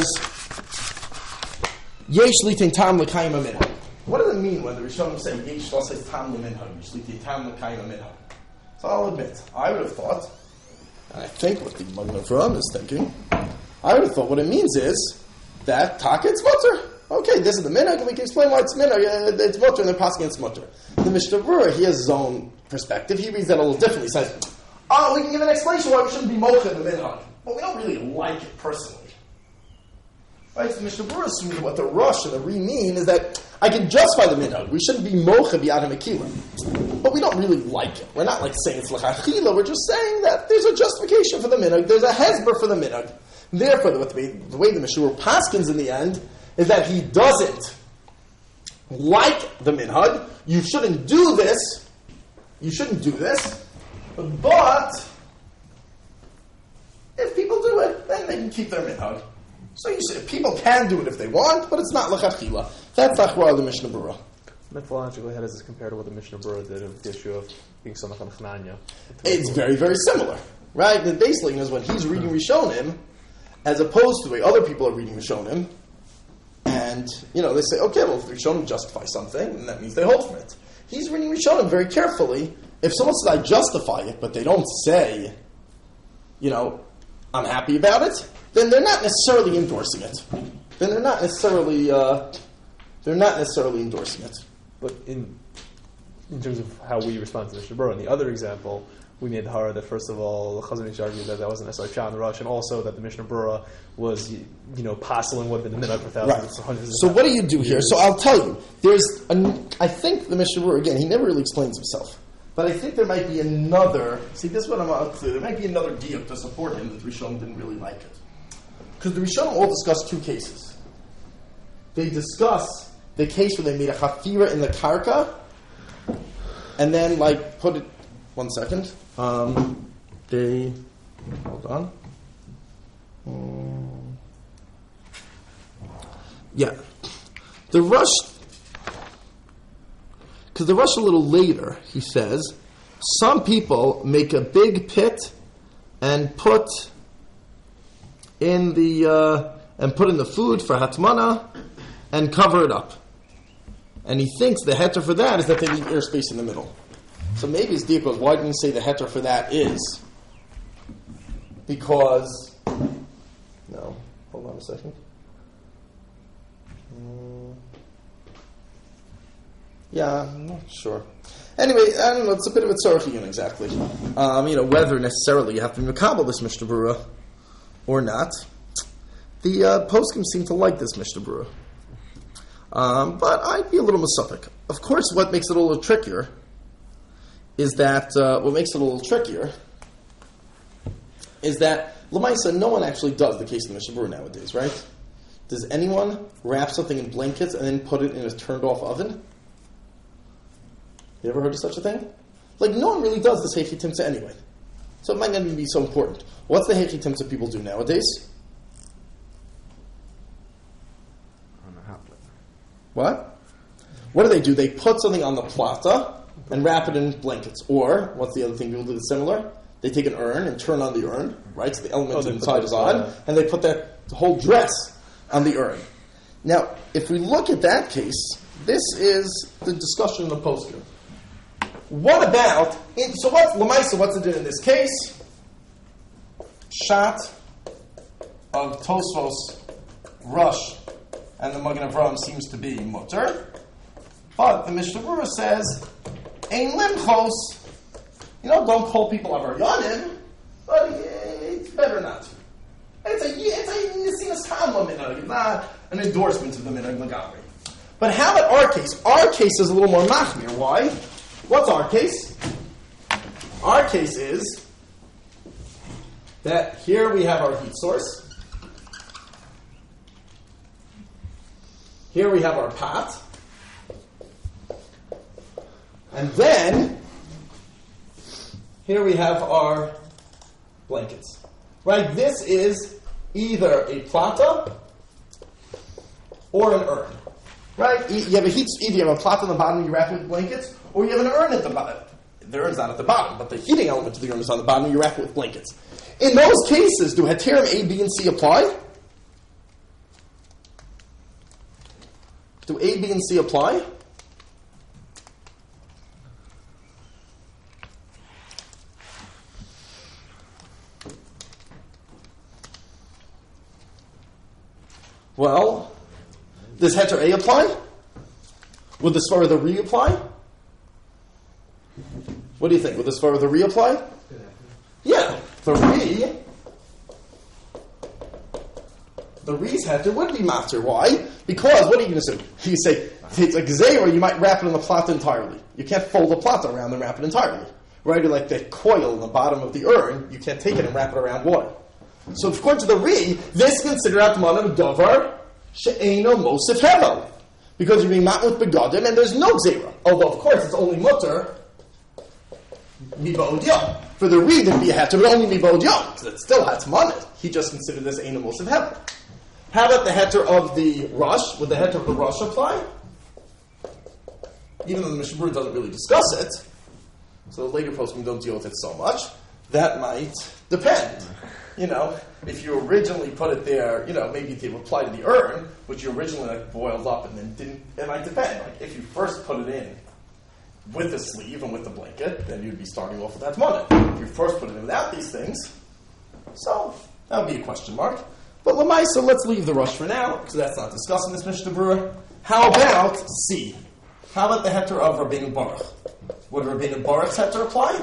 Yesh litin tam l'kayim minhag. What does it mean when the Rishonim say Yesh lo says tam l'minhag? Yesh litin tam l'kayim minhag. So I'll admit, I would have thought, and I think what the Magen Avraham is thinking, I would have thought what it means is that taka it's mutter. Okay, this is the minhag, and we can explain why it's minhag. It's mutter, and they're passing it's mutter. The Mishnah Brura, he has his own perspective. He reads that a little differently. He says, oh, we can give an explanation why we shouldn't be mocha in the minhag. But we don't really like it personally. Right? So the Mishnah Brura assumes that what the Rosh and the Ri mean is that I can justify the minhag. We shouldn't be mocha b'yad hamekilim. But we don't really like it. We're not like saying it's l'chachila. We're just saying that there's a justification for the minhag. There's a hezber for the minhag. Therefore, the way the, way the Mishnah Brura paskins in the end is that he doesn't like the minhag. You shouldn't do this. You shouldn't do this. But if people do it, then they can keep their minhag. So you say people can do it if they want, but it's not l'chachila. That's l'chra the Mishnah Berurah. Methodologically, how does this compare to what the Mishnah Berurah did with the issue of being Samach on Chananya? It's very, very similar, right? The baseline is when he's reading Rishonim, as opposed to the way other people are reading Rishonim, and, you know, they say, okay, well, if the Rishonim justify something, then that means they hold from it. He's reading Rishonim very carefully. If someone says, I justify it, but they don't say, you know, I'm happy about it, then they're not necessarily endorsing it. Then they're not necessarily, uh, they're not necessarily endorsing it. But in in terms of how we respond to Mishnah Berurah, in the other example, we made the hara that first of all, the Chazon Ish argued that that wasn't necessarily Shah and Rush, and also that the Mishnah Berurah was, you know, passing what had been the minhag for thousands, right. hundreds. So what do you do here? So I'll tell you. There's, an, I think the Mishnah Berurah, again, he never really explains himself, but I think there might be another. See, this is what I'm out to. There might be another diuk to support him that the Rishonim didn't really like it, because the Rishonim all discuss two cases. They discuss the case where they made a chafira in the karka, and then like put it. One second. Um, they hold on. Um, yeah, the Rush, because the Rush a little later he says some people make a big pit and put in the uh, and put in the food for hatmana and cover it up. And he thinks the heter for that is that they leave airspace in the middle. So maybe his deal goes, why didn't he say the heter for that is? Because, no, hold on a second. Um, yeah, I'm not sure. Anyway, I don't know, it's a bit of a tzorchian exactly. Um, you know, whether necessarily you have to makabel this Mishnah Berurah or not. The uh, poskim seem to like this Mishnah Berurah. Um, but I'd be a little masupik. Of course, what makes it a little trickier is that, uh, what makes it a little trickier is that, Lamaisa, no one actually does the case of the Mishnah Berurah nowadays, right? Does anyone wrap something in blankets and then put it in a turned-off oven? You ever heard of such a thing? Like, no one really does this Heichi Timtza anyway. So it might not even be so important. What's the Heichi Timtza people do nowadays? What? What do they do? They put something on the plata and wrap it in blankets. Or, what's the other thing people do that's similar? They take an urn and turn on the urn, right? So the element oh, inside is on, uh, and they put that whole dress on the urn. Now, if we look at that case, this is the discussion in the postscript. What about, in, so what's, Lamaisa, what's it do in this case? Shot of Tosfos, Rush, and the Magen Avraham seems to be mutter. But the Mishnah Berurah says, Ein limchos, you know, don't call people avaryanim, but it's better not to. It's a it's a Nesinas Hamla minhag, not an endorsement of the minhag Lagami. But how about our case? Our case is a little more machmir. Why? What's our case? Our case is that here we have our heat source. Here we have our pot. And then, here we have our blankets. Right? This is either a plata or an urn. Right? You have a heat, either you have a plata on the bottom, you wrap it with blankets, or you have an urn at the bottom. The urn's not at the bottom, but the heating element of the urn is on the bottom, and you wrap it with blankets. In those cases, do heterim A, B, and C apply? Do A, B, and C apply? Well, does heter A apply? Would the svara the re apply? What do you think? Would the svara the re apply? Yeah, the re. The re's heter would be matter. Why? Because what are you going to say? You say it's a gzeira. You might wrap it in the plata entirely. You can't fold the plata around and wrap it entirely, right? Or like that coil in the bottom of the urn. You can't take it and wrap it around water. So according to the re, this is considered atman of davar she'eino mosif hevel, because you're being mat with begadim and there's no gzeira. Although of course it's only mutter mibod yom. For the re, there'd be a heter, but only mibod yom, because it still has manet. He just considered this eino mosif hevel. How about the heter of the rush? Would the heter of the rush apply? Even though the Mishnah Berurah doesn't really discuss it, so the later poskim don't deal with it so much, that might depend. You know, if you originally put it there, you know, maybe they apply to the urn, which you originally like boiled up and then didn't, it might depend. Like if you first put it in with the sleeve and with the blanket, then you'd be starting off with that money. If you first put it in without these things, so that would be a question mark. But Lamaisa, let's leave the rush for now, because that's not discussed in this Mishnah Berurah. How about C? How about the heter of Rabbeinu Baruch? Would Rabbeinu Baruch's heter apply?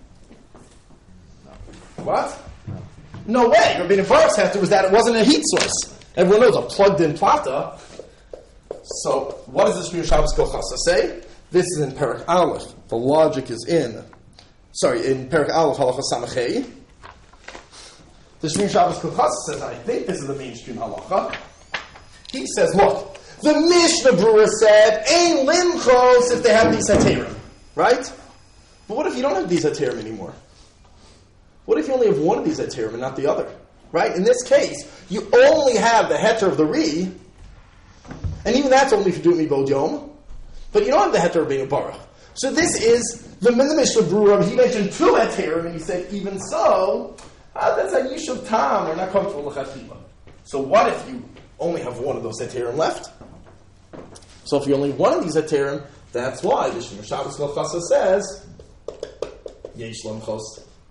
No. What? No way. Rabbeinu Baruch's heter was that it wasn't a heat source. Everyone knows a plugged-in plata. So, what does this Shmir Shabbos Kochasa say? This is in Perek Aleph. The logic is in, sorry, in Perek Aleph Halacha Samachei. The Shmir Shabbos Kochasa says, I think this is the mainstream halacha. He says, look, the Mishnah Berurah said, Ein limchos if they have these heterim. Right? But what if you don't have these heterim anymore? What if you only have one of these heterim and not the other? Right? In this case, you only have the heter of the ri, and even that's only if you do it mibod yom, but you don't have the heter of Rabbeinu Baruch. So this is the Mishnah Berurah. He mentioned two heterim, and he said, even so, uh, that's a yishuv tam. We're not comfortable with l'chachila. So what if you only have one of those heterim left? So if you only have one of these heterim, that's why the Shmir Shabbos Kochasa says, yesh limchos.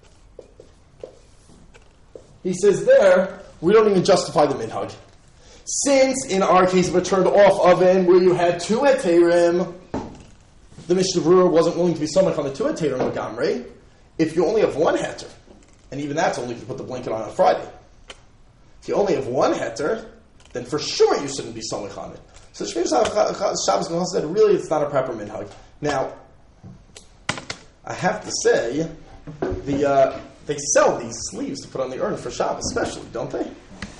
He says there, we don't even justify the minhag. Since in our case of a turned off oven where you had two heterim, the Mishnah Berurah wasn't willing to be so much on the two heterim l'gamrei. If you only have one heter, and even that's only if you put the blanket on on Friday. If you only have one heter, then for sure you shouldn't be so much on it. So Shmir Shabbos Kochasa said, really, it's not a proper minhag. Now, I have to say, the uh, they sell these sleeves to put on the urn for Shabbos, especially, don't they?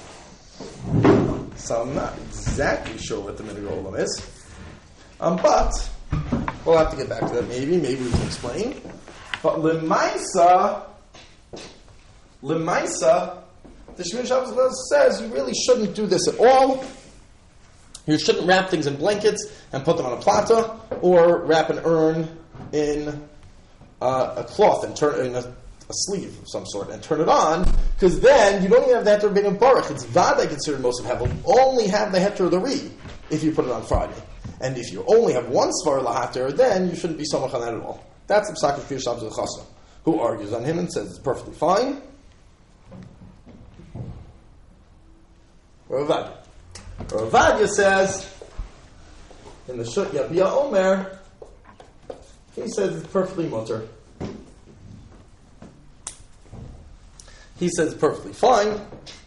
So I'm not exactly sure what the minhag olam is, um, but we'll have to get back to that. Maybe, maybe we can explain. But lemaisa, lemaisa, the Shmir Shabbos Kochasa says you really shouldn't do this at all. You shouldn't wrap things in blankets and put them on a plata, or wrap an urn in uh, a cloth and turn in a, a sleeve of some sort and turn it on, because then you don't even have the heter of Rabbeinu Baruch. It's vada considered most of hevel. You only have the heter of the ri if you put it on Friday, and if you only have one svar lahater, then you shouldn't be so much on that at all. That's the Psak of Shmir Shabbos Kochasa, who argues on him and says it's perfectly fine. Ravadia. Ravadia says in the Shut Yabia Omer, he says it's perfectly mutter. He says it's perfectly fine.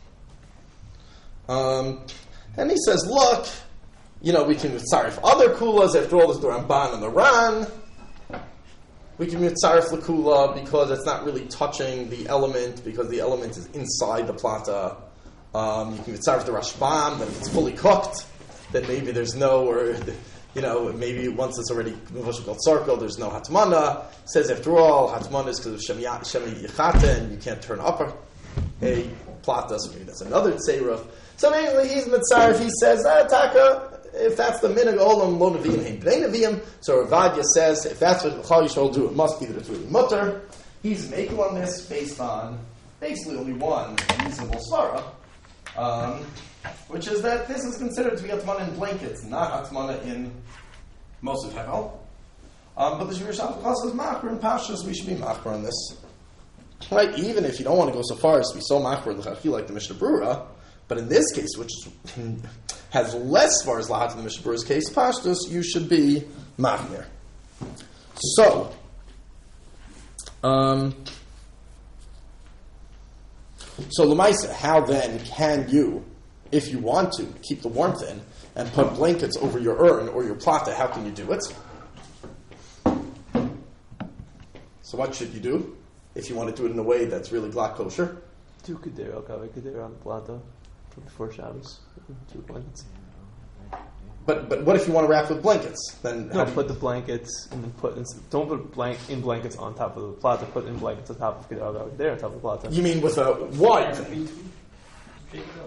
Um, and he says, look, you know, we can mitzaref other kulas. After all, there's the Ramban and the Ran. We can mitzaref the kula because it's not really touching the element, because the element is inside the plata. Um, you can mitzaref the Rashbam, but if it's fully cooked, then maybe there's no, or, you know, maybe once it's already called circle, there's no hatmana. It says, after all, hatmana is because of Shemi Yichata, and you can't turn up a, a plata, so maybe that's another tzeiruf. So mainly he's mitzaref, he says, ah, taka, if that's the minhag olam, lo neviim, hein bnei neviim. So Ravadia says, if that's what Chal Yisrael do, it must be that it's really mutter. He's making on this based on basically only one reasonable svara. Um, which is that this is considered to be hatmana in blankets, not hatmana in most of hevel. Um, but the Shmir Shabbos Kochasa is machmer in pashas. We should be machmer on this, right? Even if you don't want to go so far as to be so machmer l'chachil like the Mishnah Berurah, but in this case, which has less far as lahat in the Mishnah Berurah's case, pashas, you should be machmer. So, um. So, Lamaisa, how then can you, if you want to, keep the warmth in and put blankets over your urn or your plata? How can you do it? So, what should you do if you want to do it in a way that's really glot kosher? Two kedera, okay, kedera on the plata before Shabbos. Two blankets. But but what if you want to wrap with blankets? Then no, put the blankets and then put in, don't put blank in blankets on top of the plata. Put in blankets on top of kedera there on top of the plata. You mean with a wide?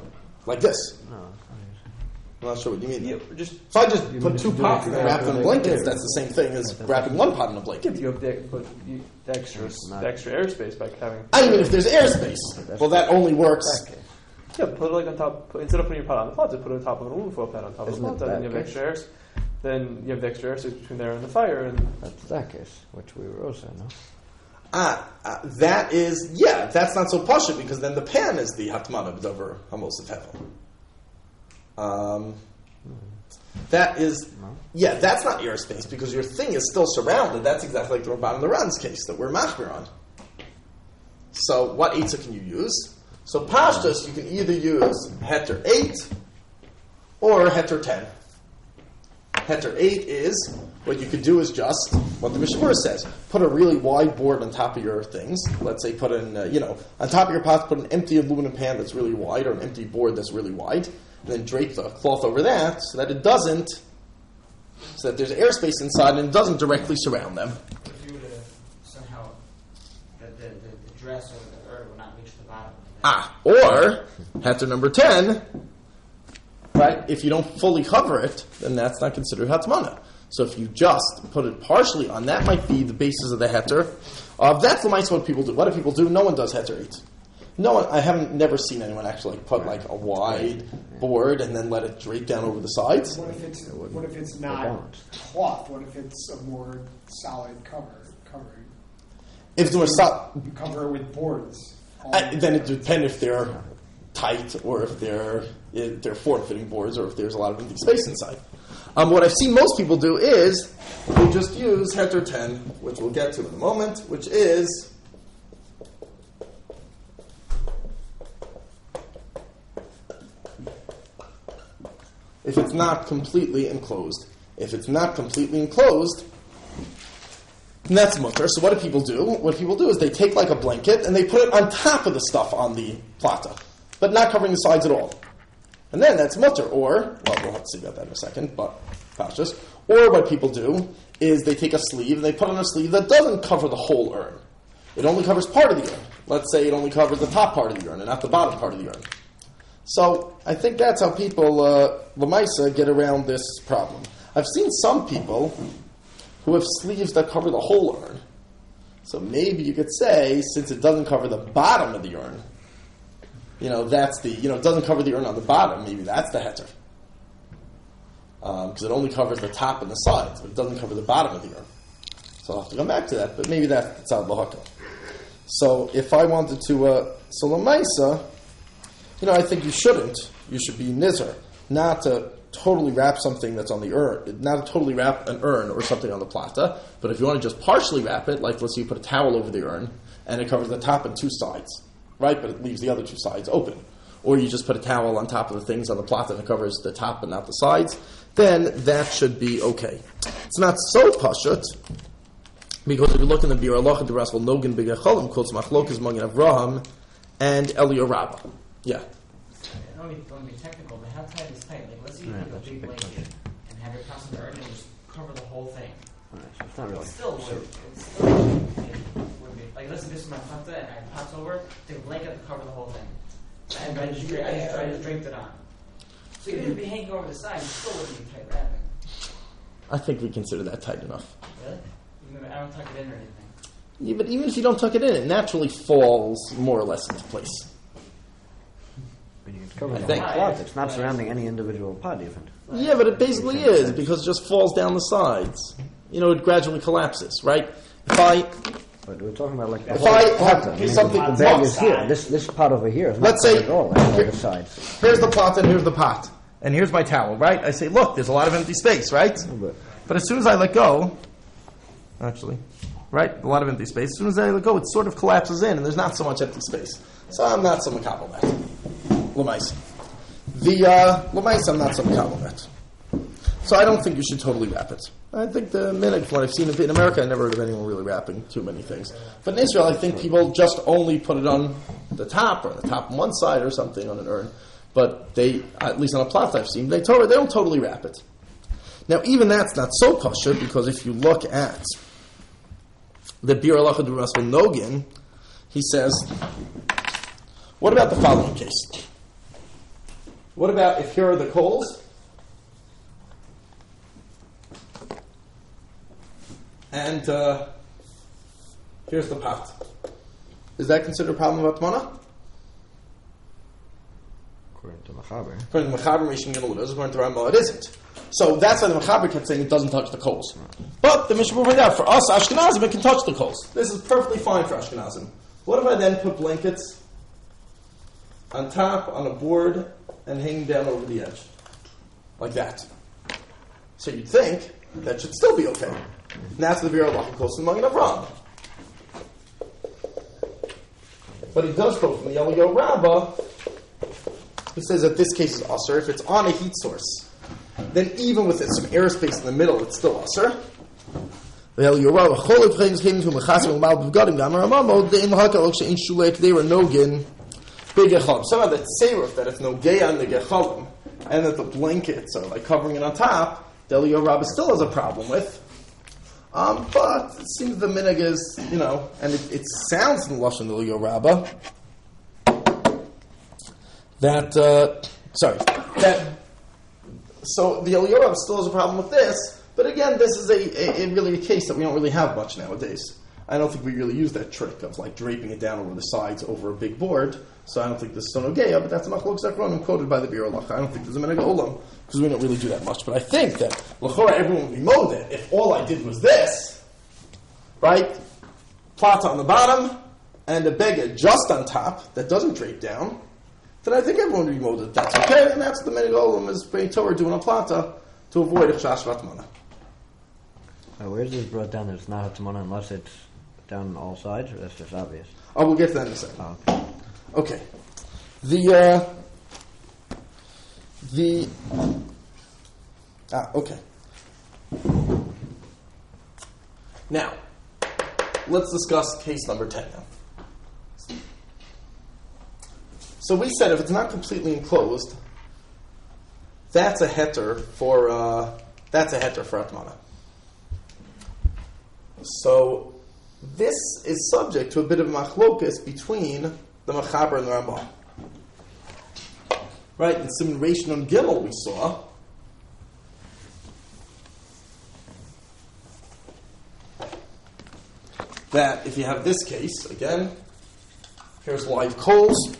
like this. No. I'm not sure what you mean. Yeah, just So I just You put mean two to do pots it and together wrap them in to make blankets. it That's the same thing as wrapping one pot in a blanket. you have the, but you, the extra, Not- the extra airspace by having. I mean, if there's airspace, well, that only works. That case. Yeah, put it like on top. Put, instead of putting your pot on the pot, just put it on top of an aluminum foil pan on top Isn't of the it pot. Then you that have extra airs. Then you have the extra airspace between there and the fire, and That's that case, which we were also no. Ah, uh, that is, yeah, that's not so pashut because then the pan is the hatmana b'davar hamosif hevel. Um, that is, yeah, that's not airspace because your thing is still surrounded. That's exactly like the Rabban and the Ran's case that we're machmir on. So, what eitzah can you use? So, pashtus, you can either use heter eight or heter ten. Heter eight is, what you could do is just what the Mishnah says. Put a really wide board on top of your things. Let's say put in, uh, you know, on top of your pots, put an empty aluminum pan that's really wide or an empty board that's really wide. And then drape the cloth over that so that it doesn't, so that there's airspace inside and it doesn't directly surround them. If you were to somehow, the, the, the, the dress or the herb would not reach the bottom. Ah, or, heter number ten, right, if you don't fully cover it, then that's not considered hatmana. So if you just put it partially on, that might be the basis of the heter. Uh, that's the mice what people do. What do people do? No one does heter eight. No one, I haven't never seen anyone actually like put like a wide board and then let it drape down over the sides. What if it's what if it's not balanced. cloth? What if it's a more solid cover covering? If there was so, You cover it with boards. I, then it depends if they're tight or if they're if they're form-fitting boards or if there's a lot of empty space inside. Um, what I've seen most people do is they just use heter ten, which we'll get to in a moment, which is if it's not completely enclosed. If it's not completely enclosed, then that's mutter. So what do people do? What people do is they take like a blanket and they put it on top of the stuff on the plata, but not covering the sides at all. And then that's mutter. Or, well, we'll have to see about that in a second, but cautious. Or what people do is they take a sleeve and they put on a sleeve that doesn't cover the whole urn. It only covers part of the urn. Let's say it only covers the top part of the urn and not the bottom part of the urn. So I think that's how people, uh, Lamaisa, get around this problem. I've seen some people who have sleeves that cover the whole urn. So maybe you could say, since it doesn't cover the bottom of the urn, you know, that's the, you know, it doesn't cover the urn on the bottom, maybe that's the heter. Because um, it only covers the top and the sides, but it doesn't cover the bottom of the urn. So I'll have to come back to that, but maybe that's out lahaka. So if I wanted to, uh, so Lamaisa, you know, I think you shouldn't. You should be nizar, not to totally wrap something that's on the urn, not to totally wrap an urn or something on the plata, but if you want to just partially wrap it, like let's say you put a towel over the urn, and it covers the top and two sides, right, but it leaves the other two sides open. Or you just put a towel on top of the things on the plata and it covers the top but not the sides, then that should be okay. It's not so pashut, because if you look in the Bir Allah, the Rasul Nogan Bigacholim quotes Machlokas Magen Avraham and Eliyahu Rabbah. Yeah. Don't be, don't be technical, but how tight is tight? Like, let's say you Yeah, take a that's a big big blanket question. and have your house in the urn and just cover the whole thing. Right, so it's not really. It still would. It still would be. Like, let's say this is my plata and I have pots over, take a blanket to cover the whole thing. And I just, dra- I just, I just draped it on. So even if it'd be hanging over the side, it still wouldn't be tight wrapping. I think we consider that tight enough. Really? Even if I don't tuck it in or anything. Yeah, but even if you don't tuck it in, it naturally falls more or less into place. But you can cover I the think- whole cloth. It's not surrounding any individual pot even. Yeah, but it basically is, because it just falls down the sides. You know, it gradually collapses, right? If I, But we're talking about like the If whole I pot. have I mean, something- the bag is outside. here. This this pot over here is not Let's say- covered at all on here- the sides. here's the plot and here's the pot. And here's my towel, right? I say, look, there's a lot of empty space, right? But But as soon as I let go, actually, right, a lot of empty space, as soon as I let go, it sort of collapses in and there's not so much empty space. So I'm not so makabel that. Lamais. The, uh, Lamais, I'm not so makabel that. So I don't think you should totally wrap it. I think the minute, from what I've seen in America, I never heard of anyone really wrapping too many things. But in Israel, I think people just only put it on the top, or on the top on one side or something on an urn. But they, at least on a plot I've seen, they, to- they don't totally wrap it. Now, even that's not so pashut, because if you look at the Bir Halacha de Rasul Nogan, he says, what about the following case? What about if here are the coals? And uh, here's the pot. Is that considered a problem of Atmana? According to Machaber. According to Machaber, Mishnah Gimel, according to Ramah, it isn't. So that's why the Machaber kept saying it doesn't touch the coals. But the Mishnah will bring out, for us, Ashkenazim, it can touch the coals. This is perfectly fine for Ashkenazim. What if I then put blankets on top, on a board, and hang down over the edge? Like that. So you'd think that should still be okay. And that's the Biur Halacha Kos and Magen Avraham. But he does go from the Eliyahu Rabbah, who says that this case is usher. If it's on a heat source, then even with it, some airspace in the middle, it's still usher. The Eliyahu Rabbah, Chol Evchaim came to Mechasim Umal B'Gadim Gam Ramamo De'im Haka Lok She'in Shulek They were Nogin Big Gechalim. Somehow that Seiruf, that it's Nogei on the Gechalim, and that the blankets are like covering it on top, the Eliyahu Rabbah still has a problem with. Um, but it seems the minhag is, you know, and it, it sounds in the Lashon of Eliyahu Rabbah that, uh, sorry, that, so the Eliyahu Rabbah still has a problem with this, but again, this is a, a, a really a case that we don't really have much nowadays. I don't think we really use that trick of like draping it down over the sides over a big board, so I don't think this is sonogeya, but that's a machlok zakronim quoted by the Biur Halacha. I don't think there's a minhag olam, because we don't really do that much. But I think that l'chora everyone would be moded if all I did was this, right? Plata on the bottom and a beged just on top that doesn't drape down. Then I think everyone would be moded. That's okay, and that's the minhag olam is Bnei Torah doing a plata to avoid a chash v'atmana. Uh, where is this brought down that it's not Hatzmana unless it's down on all sides, or that's just obvious? Oh, we'll get to that in a second. Oh, okay. Okay. The, uh, the, ah, okay. Now, let's discuss case number ten now. So we said if it's not completely enclosed, that's a heter for, uh, that's a heter for Atmana. So, this is subject to a bit of machlokas between the Machaber and the Rambam. Right, in Siman Reish Nun Gimel we saw that if you have this case, again, here's live coals.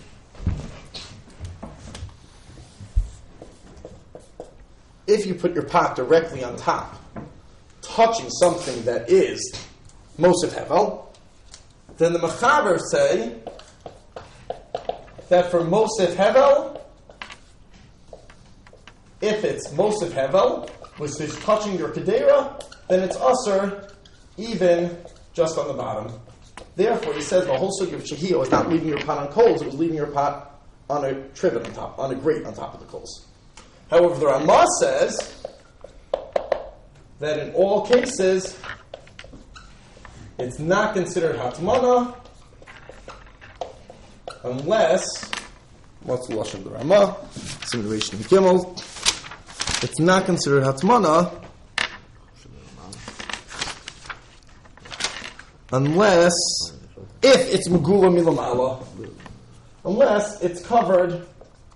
If you put your pot directly on top, touching something that is Mosef Hevel, then the Machaber say that for Mosef Hevel, if it's Mosef Hevel, which is touching your Kedera, then it's Usher, even just on the bottom. Therefore, he says the whole sugi of Shehiyah was not leaving your pot on coals, it was leaving your pot on a trivet on top, on a grate on top of the coals. However, the Ramah says that in all cases, it's not considered Hatmana unless, what's the Lashon of the Ramah? Siman Reish Nun Gimel. It's not considered Hatmana unless, if it's Megula Milamala, unless it's covered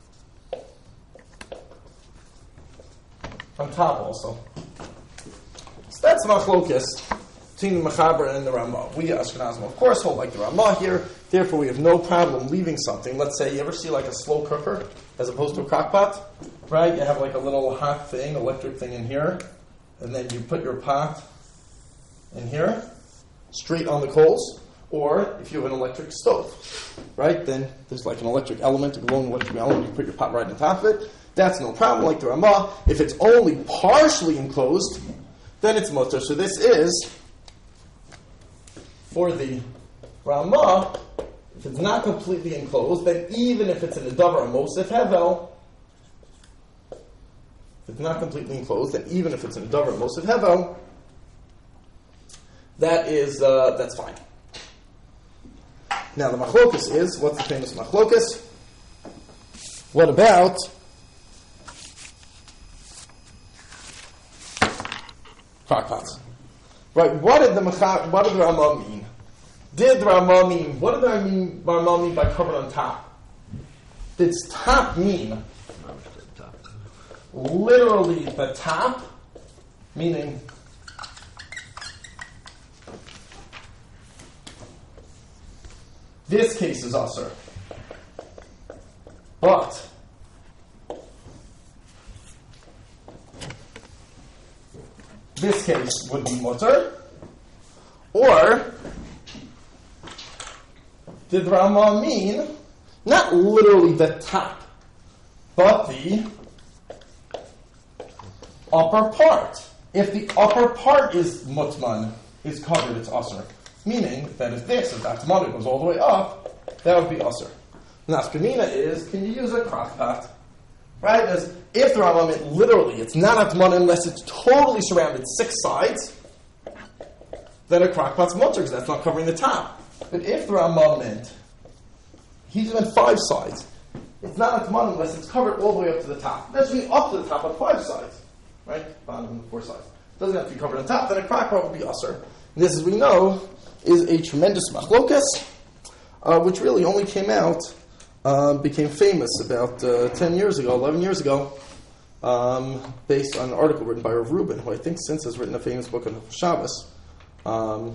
on top also. So that's machlokas between the Machaber and the Ramah. We Ashkenazim, of course, hold like the Ramah here. Therefore, we have no problem leaving something. Let's say you ever see like a slow cooker as opposed to a crock pot, right? You have like a little hot thing, electric thing in here, and then you put your pot in here, straight on the coals. Or if you have an electric stove, right? Then there's like an electric element, a glowing electric element. You put your pot right on top of it. That's no problem, like the Ramah. If it's only partially enclosed, then it's mutter. So this is, for the Ramah, if it's not completely enclosed, then even if it's in the davar mosef hevel, if it's not completely enclosed, then even if it's in the davar mosef hevel, that is, uh, that's fine. Now the machlokus is, what's the famous machlokus? What about crockpots? Right, what did the Macha, what did the Ramah mean? Did the Ramah mean, what did the Ramah mean by covered on top? Did top mean literally the top, meaning this case is usher. But this case would be mutter. Or did Rama mean not literally the top, but the upper part? If the upper part is mutman, is covered, it's usher. Meaning that if this, if that tmana goes all the way up, that would be usher. Nafkamina is, can you use a crock pot? Right? As if the Rama meant literally, it's not a tmana unless it's totally surrounded six sides, then a crock pot's mutter, because that's not covering the top. But if the Rama meant, he just meant five sides, it's not a tmana unless it's covered all the way up to the top. That's really up to the top on five sides. Right? Bottom and four sides. It doesn't have to be covered on top, then a crock pot would be usher. And this, as we know, is a tremendous machlokas, uh, which really only came out, uh, became famous about uh, ten years ago, eleven years ago, um, based on an article written by Rav Rubin, who I think since has written a famous book on Shabbos, um,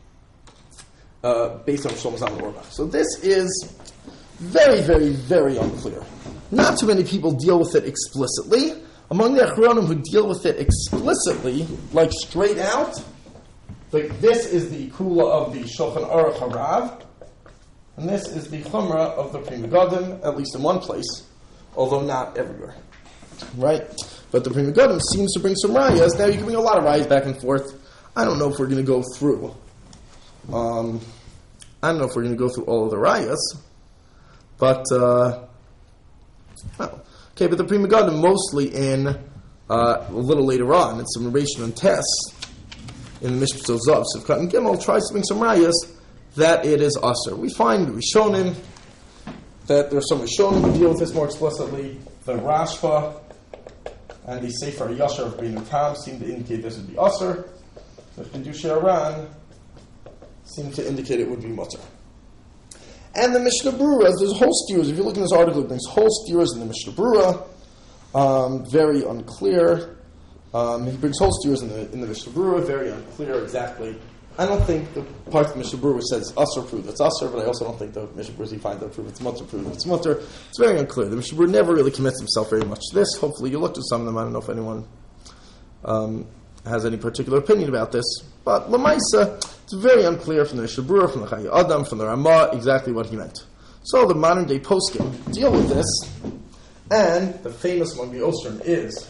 uh, based on Shlomo Zalman Auerbach. So this is very, very, very unclear. Not too many people deal with it explicitly. Among the Achronim who deal with it explicitly, like straight out, like this is the kula of the Shulchan Aruch Harav, and this is the chumrah of the Pri Megadim, at least in one place, although not everywhere. Right? But the Pri Megadim seems to bring some rayas. Now you can bring a lot of rayas back and forth. I don't know if we're going to go through. Um, I don't know if we're going to go through all of the rayas, but uh, well, okay. But the Pri Megadim mostly in uh, a little later on in some Rishon and Tess in the Mishpat Zav, Sivkat and Gimel tries to bring some rayas that it is usher. We find Rishonim that there are some Rishonim who deal with this more explicitly. The Rashba and the Sefer Yashar of Bein Tam seem to indicate this would be usher. The Chidushei Aran seem to indicate it would be mutter. And the Mishnah Berurah, there's whole steers. If you look in this article, it brings whole steers in the Mishnah Berurah. Um, very unclear. Um, he brings whole steers in the in the Mishnah Berurah. Very unclear exactly. I don't think the part of the Mishnah Berurah says usher prove it's usher, but I also don't think the Mishnah Berurah finds that prove it's mutter prove it's mutter. It's very unclear. The Mishnah Berurah never really commits himself very much to this. Hopefully, you looked at some of them. I don't know if anyone um, has any particular opinion about this, but Lamaisa, it's very unclear from the Mishnah Berurah, from the Chayei Adam, from the Ramah, exactly what he meant. So the modern day poskim deal with this, and the famous among the Osrim is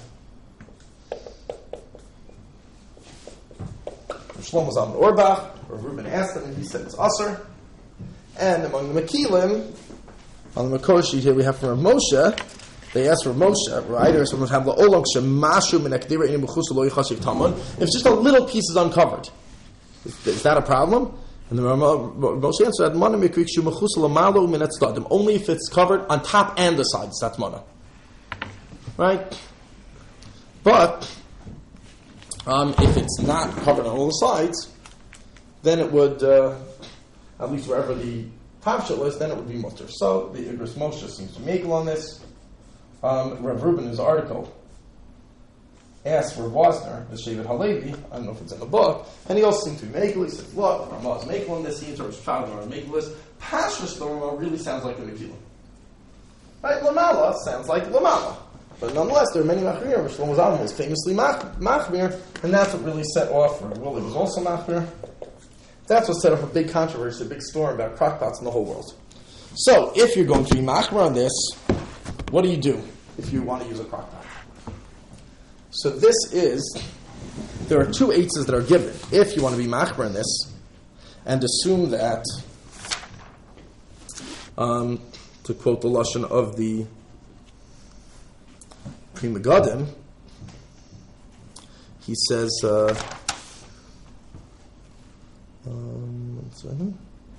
Shlomo Zalman Auerbach, or Reuben asked him, and he said it's Asr. And among the Mekilim, on the Makor sheet here we have from Rav Moshe, they asked for Moshe, right? Or someone have the Olam Shemashu min Akdira in Bechus Lo Yichashiv Tamun. If just a little piece is uncovered, is, is that a problem? And the Moshe answered, "Mana mikrik shu mechus lamalo min etzdadim." Only if it's covered on top and the sides. That's mana, right? But Um, if it's not covered on all the sides, then it would, uh, at least wherever the tavshil is, then it would be mutter. So the Igros Moshe seems to make on this. Um, Rav Rubin, in his article, asked Rav Wosner, the Shevet Halevi, I don't know if it's in the book, and he also seems to be making. He says, look, Ramah is making on this, he interprets Shavad on making this. Pashas the Ramah really sounds like the Megillah. Right? Lamala sounds like Lamala. But nonetheless, there are many machmir. Shlomo Zalman was famously mach- machmir, and that's what really set off. Or Willie was also machmir. That's what set off a big controversy, a big storm about crockpots in the whole world. So, if you're going to be machmir on this, what do you do if you want to use a crockpot? So this is, there are two eitzes that are given. If you want to be machmir on this, and assume that, um, to quote the lashon of the Pri Megadim, he says, uh, um, one second.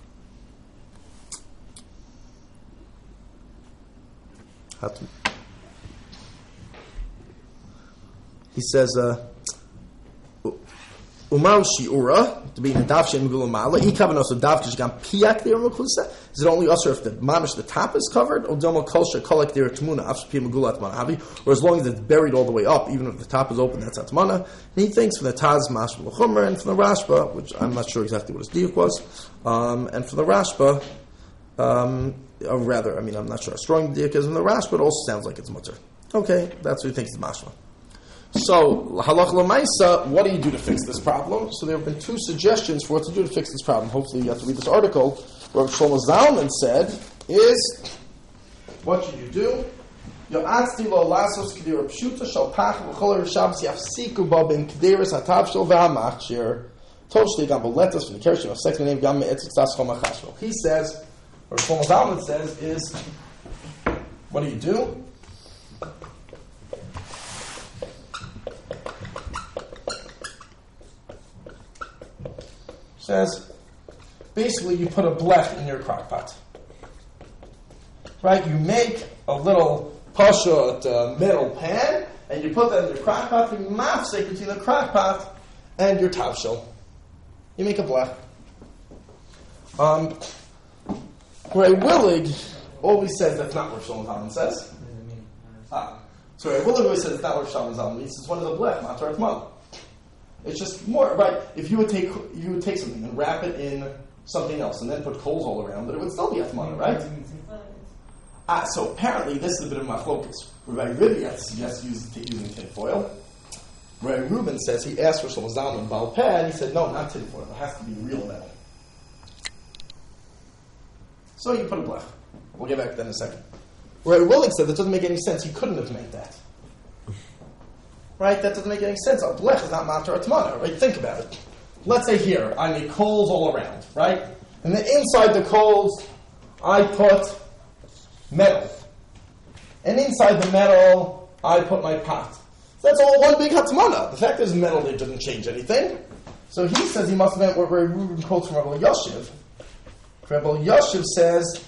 How to, he says, uh, Umar shiura to be in the daf shem megula mala. I kavan also daf kishgam piak there mekusa. Is it only usher if the mamish the top is covered, or domo kolsha kolek there tmuna after pi megulat manahavi, or as long as it's buried all the way up, even if the top is open, that's atmana. And he thinks from the Taz Mashma l'chumer and from the Rashba, which I'm not sure exactly what his diuk was, um, and from the Rashba, um, or rather, I mean, I'm not sure how strong the diuk is from the Rashba, but it also sounds like it's mutter. Okay, that's what he thinks is mashma. So, halach l'maisa, what do you do to fix this problem? So there have been two suggestions for what to do to fix this problem. Hopefully you have to read this article, where Shlomo Zalman said, is, what should you do? Yo'atzti lo lasos kedira pshuta shal pach v'chol rishabs yafsiku ba ben kediris hatav shel v'hamachshir toshli gam boletas v'nikershim of second name gam me'etzik tas chom achashvel. He says, or Shlomo Zalman says, is, what do you do? Says, basically you put a blech in your crock pot. Right? You make a little pashut uh, metal pan, and you put that in your crock pot, and you mafsek between the crock pot and your tavshel. You make a blech. Um, Ray Willig always says that's not what Shlomo Zalman says. Ah, so Ray Willig always says it's not what Shlomo Zalman means. It's one of the blech, matar atmana. It's just more, right, if you would take you would take something and wrap it in something else and then put coals all around it, it would still be atmana, right? Ah, so apparently this is a bit of machlokas. Rabbi Ribbi suggests using, using tin foil. Rabbi Reuben says he asked for Shlomo Zalman Baal Peh, and he said, no, not tin foil. It has to be real metal. So you put a blech. We'll get back to that in a second. Rabbi Willig said that doesn't make any sense. He couldn't have made that. Right? That doesn't make any sense. A blech is not matar atmana, right? Think about it. Let's say here, I make coals all around, right? And then inside the coals, I put metal. And inside the metal, I put my pot. So that's all one big hatmana. The fact is metal there doesn't change anything. So he says he must have meant what Rabbi Reuben quotes from Rabbi Yoshev. Rabbi Yoshev says,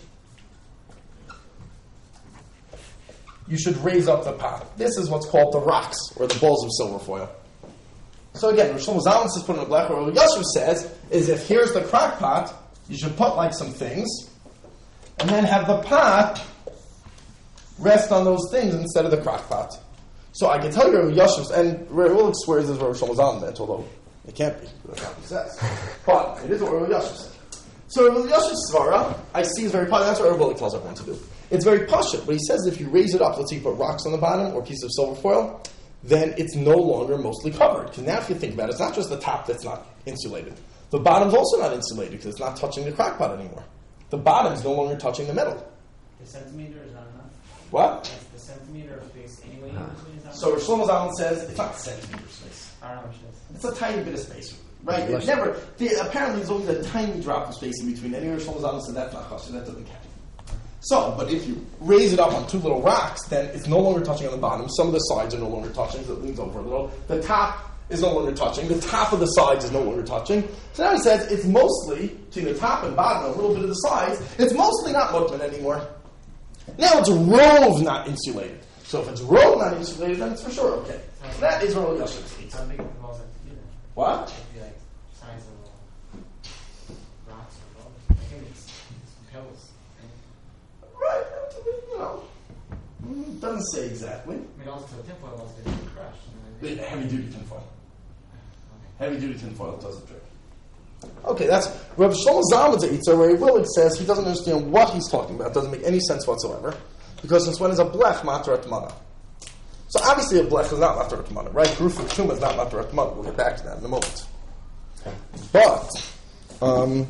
you should raise up the pot. This is what's called the rocks, or the balls of silver foil. So again, Rosh Shlomo Zalman says put in a blech. What Yosef says is if here's the crock pot, you should put like some things, and then have the pot rest on those things instead of the crock pot. So I can tell you Yosef, and Reuel swears this is what Rosh Shlomo Zalman meant, although it can't be. That's not what he says. But it is what Reuel Yosef said. So Reuel Yosef's svara, I see is very popular. That's what Reuel tells everyone to do. It's very pashut, but he says if you raise it up, let's say you put rocks on the bottom or a piece of silver foil, then it's no longer mostly covered. Because now if you think about it, it's not just the top that's not insulated. The bottom's also not insulated because it's not touching the crock pot anymore. The bottom's no longer touching the metal. The centimeter is not enough? What? That's the centimeter of space anyway. Uh, So Rosh Shlomo Zalman says it's not centimeter space. I don't know how much it is. It's a tiny bit of space. Right? It never, the, apparently there's always a tiny drop of space in between. Anyway, Rosh Shlomo Zalman said that's not chashuv, that doesn't count. So, but if you raise it up on two little rocks, then it's no longer touching on the bottom. Some of the sides are no longer touching, so it leans over a little. The top is no longer touching. The top of the sides is no longer touching. So now he says it's mostly, between the top and bottom, a little bit of the sides, it's mostly not mutman anymore. Now it's rove not insulated. So if it's rove not insulated, then it's for sure okay. So that is Reuel Yosef's case. How big the balls have to be then? What? It'd be like size of uh, rocks or balls. I think it's, it's pebbles. Right, you know, it doesn't say exactly. I mean, also the tinfoil balls get crushed. You know, Heavy duty tinfoil. okay. Heavy duty tinfoil doesn't drip. Okay, that's Rabbi Shlomo Zalman's Eitzah, where Willig says he doesn't understand what he's talking about. It doesn't make any sense whatsoever. Because since when is a blech matar atmana? So obviously a blech is not matar atmana, right? Gruf of Tumah is not matar atmana. We'll get back to that in a moment. But, um,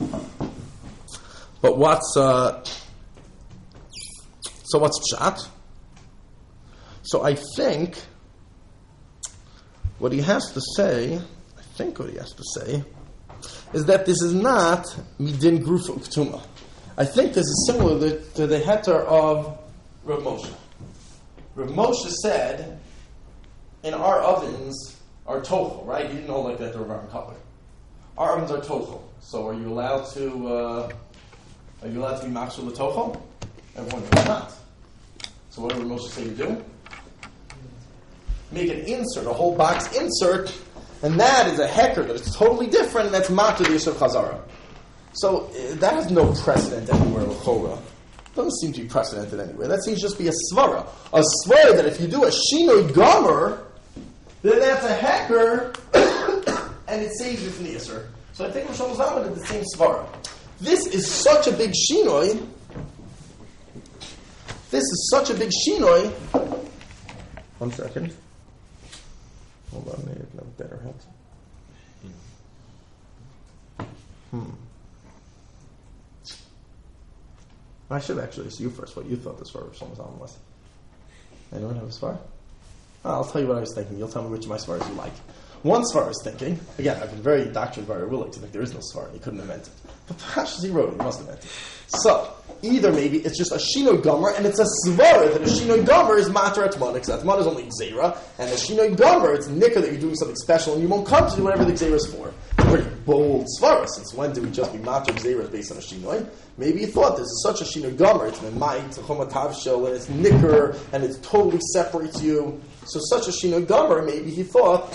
but what's, uh, so what's pshat? So I think what he has to say, I think what he has to say, is that this is not midin gruf of Tumah. I think this is similar to, to the heter of Rav Moshe. Rav Moshe said, in our ovens are tochel, right? You didn't know like that to Rav Kaplan. Our ovens are tochel. So are you allowed to, uh, are you allowed to be machshel the tochel? Everyone knows not. So what did Rav Moshe say to do? Make an insert, a whole box insert, And that is a hecker that is totally different, and that's matter the Yishuv Chazara. So uh, that has no precedent anywhere in Chora. Doesn't seem to be precedented anywhere. That seems to just be a svara. A svara that if you do a shinoi gomer, then that's a hecker, and it saves you from the Yisur. So I think Rosh Hashanah did the same svara. This is such a big shinoi. This is such a big shinoi. One second. Hold on, maybe I can have a better help. Hmm. I should actually ask you first what you thought this svara of Rosh Hashanah was. Anyone have a svara? Oh, I'll tell you what I was thinking. You'll tell me which of my svaras you like. One svara is thinking, again, I've been very doctrine very willing to think there is no svara, he couldn't invent it. But perhaps he wrote it, he must have invented it. So, either maybe it's just a shinoi gomer, and it's a svara that a shinoi gomer is matar atmana, because atmana is only gzeira, and a shinoi gomer, it's nicker that you're doing something special, and you won't come to do whatever the gzeira is for. It's a pretty bold svara, since when do we just be matar gzeira based on a shinoi? Maybe he thought this is such a shinoi gomer, it's memait, it's a chomatav shel, and it's nicker, and it totally separates you. So such a shinoi gomer, maybe he thought,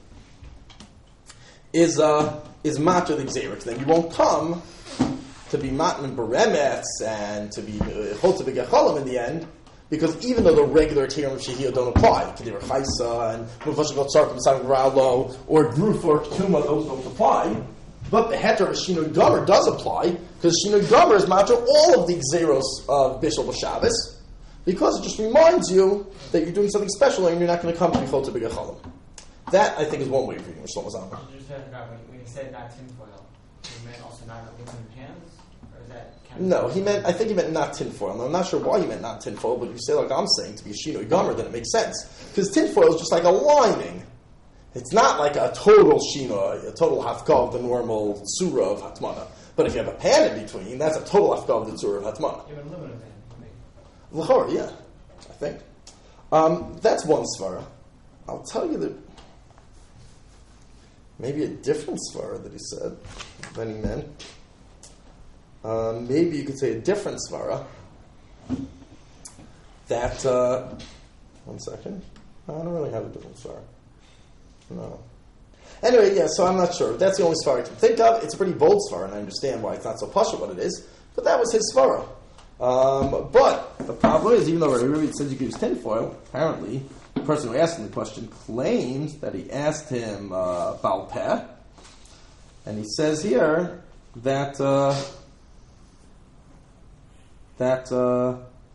is uh, is matter the gzeira. Then you won't come to be matman beremetz and to be chol to be gecholim in the end, because even though the regular terim of shehiyah don't apply, kedir chaysa and mufashikot sarkim sam gralo or gruf or ketuma, those don't apply. But the heter of shinoi gomer does apply, because shinoi gomer is matter all of the gzeros of bishul b'Shabbos, because it just reminds you that you're doing something special and you're not going to come to be chol to be gecholim. That, I think, is one way of reading Rosh Hashanah. You just said, when he said not tinfoil, he meant also not aluminum pans? Or is that kind of... No, he meant, I think he meant not tinfoil. I'm not sure why he meant not tinfoil, but if you say like I'm saying, to be a shinoi gomer, then it makes sense. Because tinfoil is just like a lining. It's not like a total shinoi, a total hafkah of the normal surah of hatmana. But if you have a pan in between, that's a total hafkah of the surah of hatmana. You have an aluminum pan. L'chor, yeah, I think. Um, that's one svara. I'll tell you that maybe a different svara that he said than he meant. Um, maybe you could say a different svara. That, uh, one second. I don't really have a different svara. No. Anyway, yeah, so I'm not sure. That's the only svara I can think of. It's a pretty bold svara, and I understand why it's not so pashut what it is, but that was his svara. Um, but the problem is, even though Rabbi says you could use tinfoil, apparently the person who asked him the question claims that he asked him uh, Baal Peh, and he says here that uh, that uh,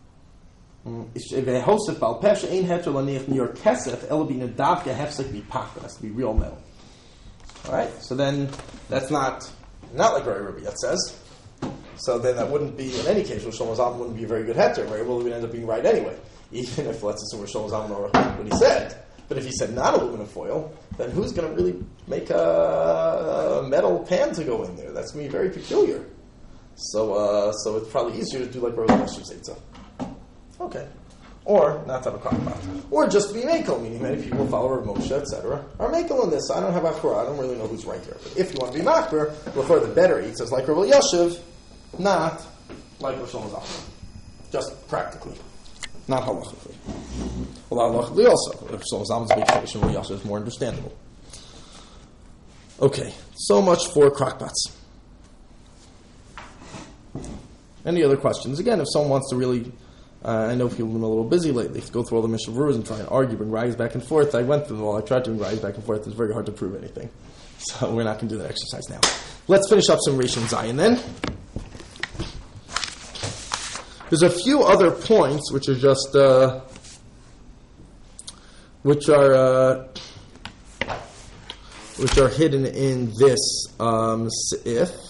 Vehosef Baal Peh she'ein heter laniach nior kesef elo b'nadavka hefsek b'pachta. Has to be real metal. All right, so then that's not not like Rabbi that says. So then that wouldn't be, in any case, Rosh Hashanah wouldn't be a very good heter, right? Well, it would end up being right anyway, even if, let's assume, Rosh Hashanah or what he said. But if he said not aluminum foil, then who's going to really make a, a metal pan to go in there? That's going to be very peculiar. So uh, so it's probably easier to do like Rosh Hashanah. Okay. Or not to have a crock pot. Or just to be makel, meaning many people follow Rav Moshe, et cetera, are makel in this. I don't have achora. I don't really know who's right here. But if you want to be makber, l'chor the better eats as like Rav Yoshev, not like Rosh Hashanah. Just practically. Not halachically. Well, halachically also. If Rosh Hashanah's big tradition, Rav Yoshev is more understandable. Okay. So much for crockpots. Any other questions? Again, if someone wants to really... Uh, I know people have been a little busy lately to go through all the Mishnah Berurahs and try and argue, bring rayas back and forth. I went through them all. I tried to bring rayas back and forth. It's very hard to prove anything. So we're not going to do that exercise now. Let's finish up some Rishon Zion then. There's a few other points which are just, uh, which are, uh, which are hidden in this um, seif,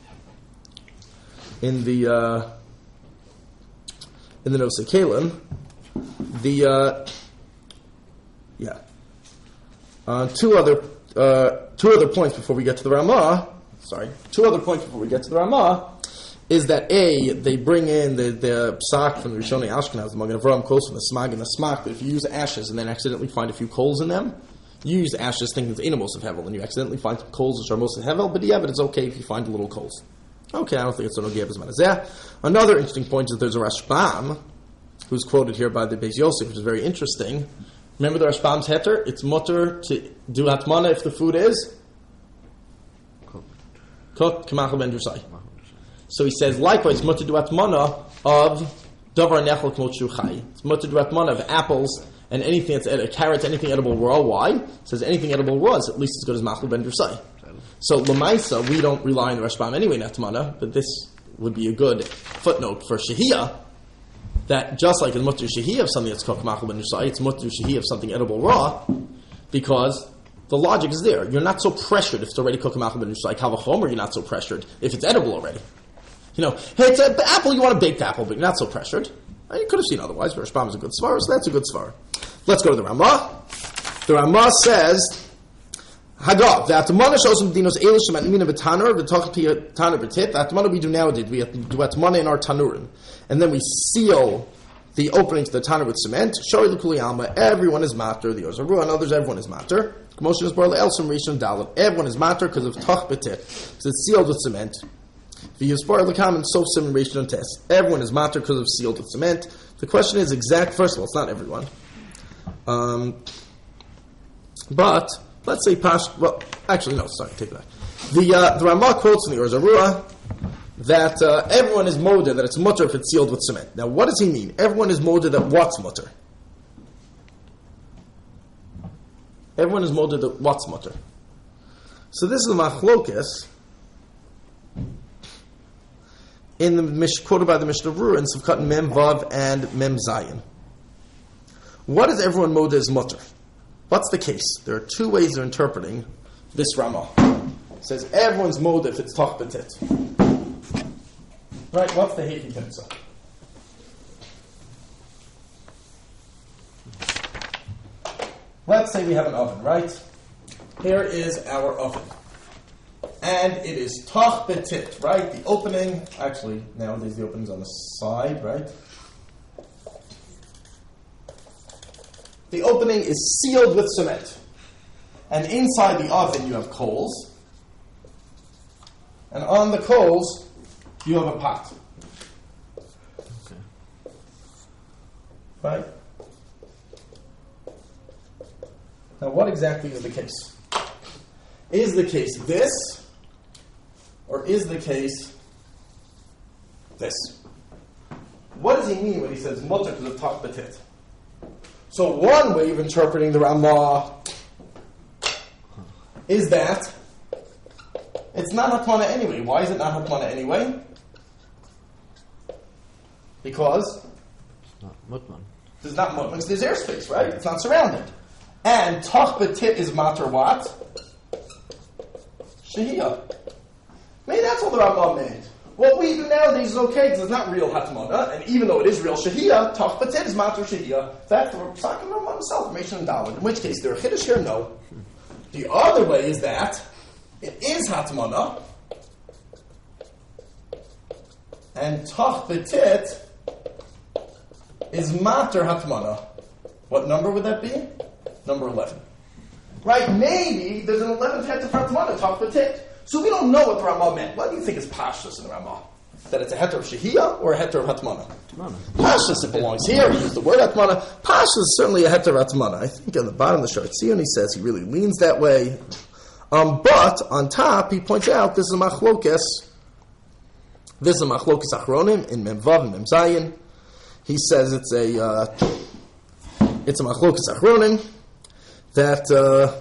in the. Uh, In the Nosei Kalim, the uh, yeah, uh, two other uh, two other points before we get to the Ramah. Sorry, two other points before we get to the Ramah is that a they bring in the the psak from the Rishonei Ashkenaz, the Magen Avraham quotes from the Smag and the Smach that if you use ashes and then accidentally find a few coals in them, you use ashes thinking it's inamos of hevel, and you accidentally find some coals which are most of hevel, but yeah, but it's okay if you find little coals. Okay, I don't think it's an Ogev as Manazeh. Another interesting point is that there's a Rashbam, who's quoted here by the Beis Yosef, which is very interesting, Remember the Rashbam's heter? It's mutter to do hatmana if the food is cooked k'machal ben drusai. So he says, likewise, mutter to do hatmana of davar nechel k'mot shu chai. It's mutter to do hatmana of apples and anything that's ed- carrots, anything edible raw. Why? It says anything edible raw is at least as good as machal ben drusai. So lemaisa, we don't rely on the Rashbam anyway in hatmana, but this would be a good footnote for shehiyah. That just like in mutter shehiyah of something that's cooked machal ben drusai, it's mutter shehiyah of something edible raw, because the logic is there. You're not so pressured if it's already cooked machal ben drusai. Kavachom, or you're not so pressured if it's edible already. You know, hey, it's an apple, you want a baked apple, but you're not so pressured. And you could have seen otherwise, but Rashbam is a good svara, so that's a good svara. Let's go to the Ramah. The Ramah says, Hagav, the Atmana shows some dinos elish and mina b'tanur, the tachti tanur b'tit. The Atmana we do nowadays, we do Atmana in our tanurim, and then we seal the opening to the tanur with cement. Shori l'kuli alma, everyone is matter. The Ozaru and others, everyone is matter. Commotion is barla elsam rishon dalet. Everyone is matter because of tach b'tit, because it's sealed with cement. The Yusbar l'kam and sof sim rishon test. Everyone is matter because of sealed with cement. The question is exact. First of all, it's not everyone, um, but. Let's say Pash. Well, actually, no. Sorry, take that. The uh, the Ramah quotes in the Orzarua that uh, everyone is moded that it's mutter if it's sealed with cement. Now, what does he mean? Everyone is moded that what's mutter? Everyone is moded that what's mutter? So this is the Machlokas in the Mish, quoted by the Mishnah Berurah in Sivkat Mem Vav and Mem Zayin. What is everyone moded as mutter? What's the case? There are two ways of interpreting this Ramah. It says everyone's mode if it's tach b'tit. Right, what's the Heichi Timsa? Let's say we have an oven, right? Here is our oven. And it is tach b'tit, right? The opening, actually, nowadays the opening's on the side, right? The opening is sealed with cement. And inside the oven you have coals. And on the coals you have a pot. Okay. Right? Now what exactly is the case? Is the case this? Or is the case this? What does he mean when he says mutter to the tach b'tit? So one way of interpreting the Ramah is that it's not Hatmana anyway. Why is it not Hatmana anyway? Because It's not mutman. there's not Mutman, there's airspace, right? It's not surrounded. And Tach B'tit is matter what? Shehiyah. Maybe that's all the Ramah meant. What we do nowadays is okay because it's not real Hatmana, and even though it is real Shehiyah, Tach B'tit is matter Shehiyah. That's the Psak and Ramah himself, information and Dalit. In which case, there are Chiddush here, no. The other way is that it is Hatmana, and Tach B'tit is matter Hatmana. What number would that be? Number eleven. Right? Maybe there's an eleventh heter for Hatmana, Tach B'tit. So we don't know what the Ramah meant. What do you think is Pashtus in the Ramah? That it's a heter of Shehiyah or a heter of Hatmana? Pashtus, it belongs here. We use the word Hatmana. Pashtus is certainly a heter of Hatmana. I think on the bottom of the Shart Zion he says he really leans that way. Um, but on top, he points out this is a Machlokes. This is a Machlokes Achronim in Mem Vav and Mem Zayin. He says it's a uh, it's a Machlokes Achronim that uh,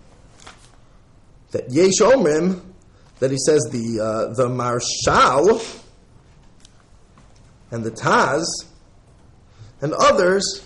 that Yesh Omrim, that he says the uh, the Marshal and the Taz and others.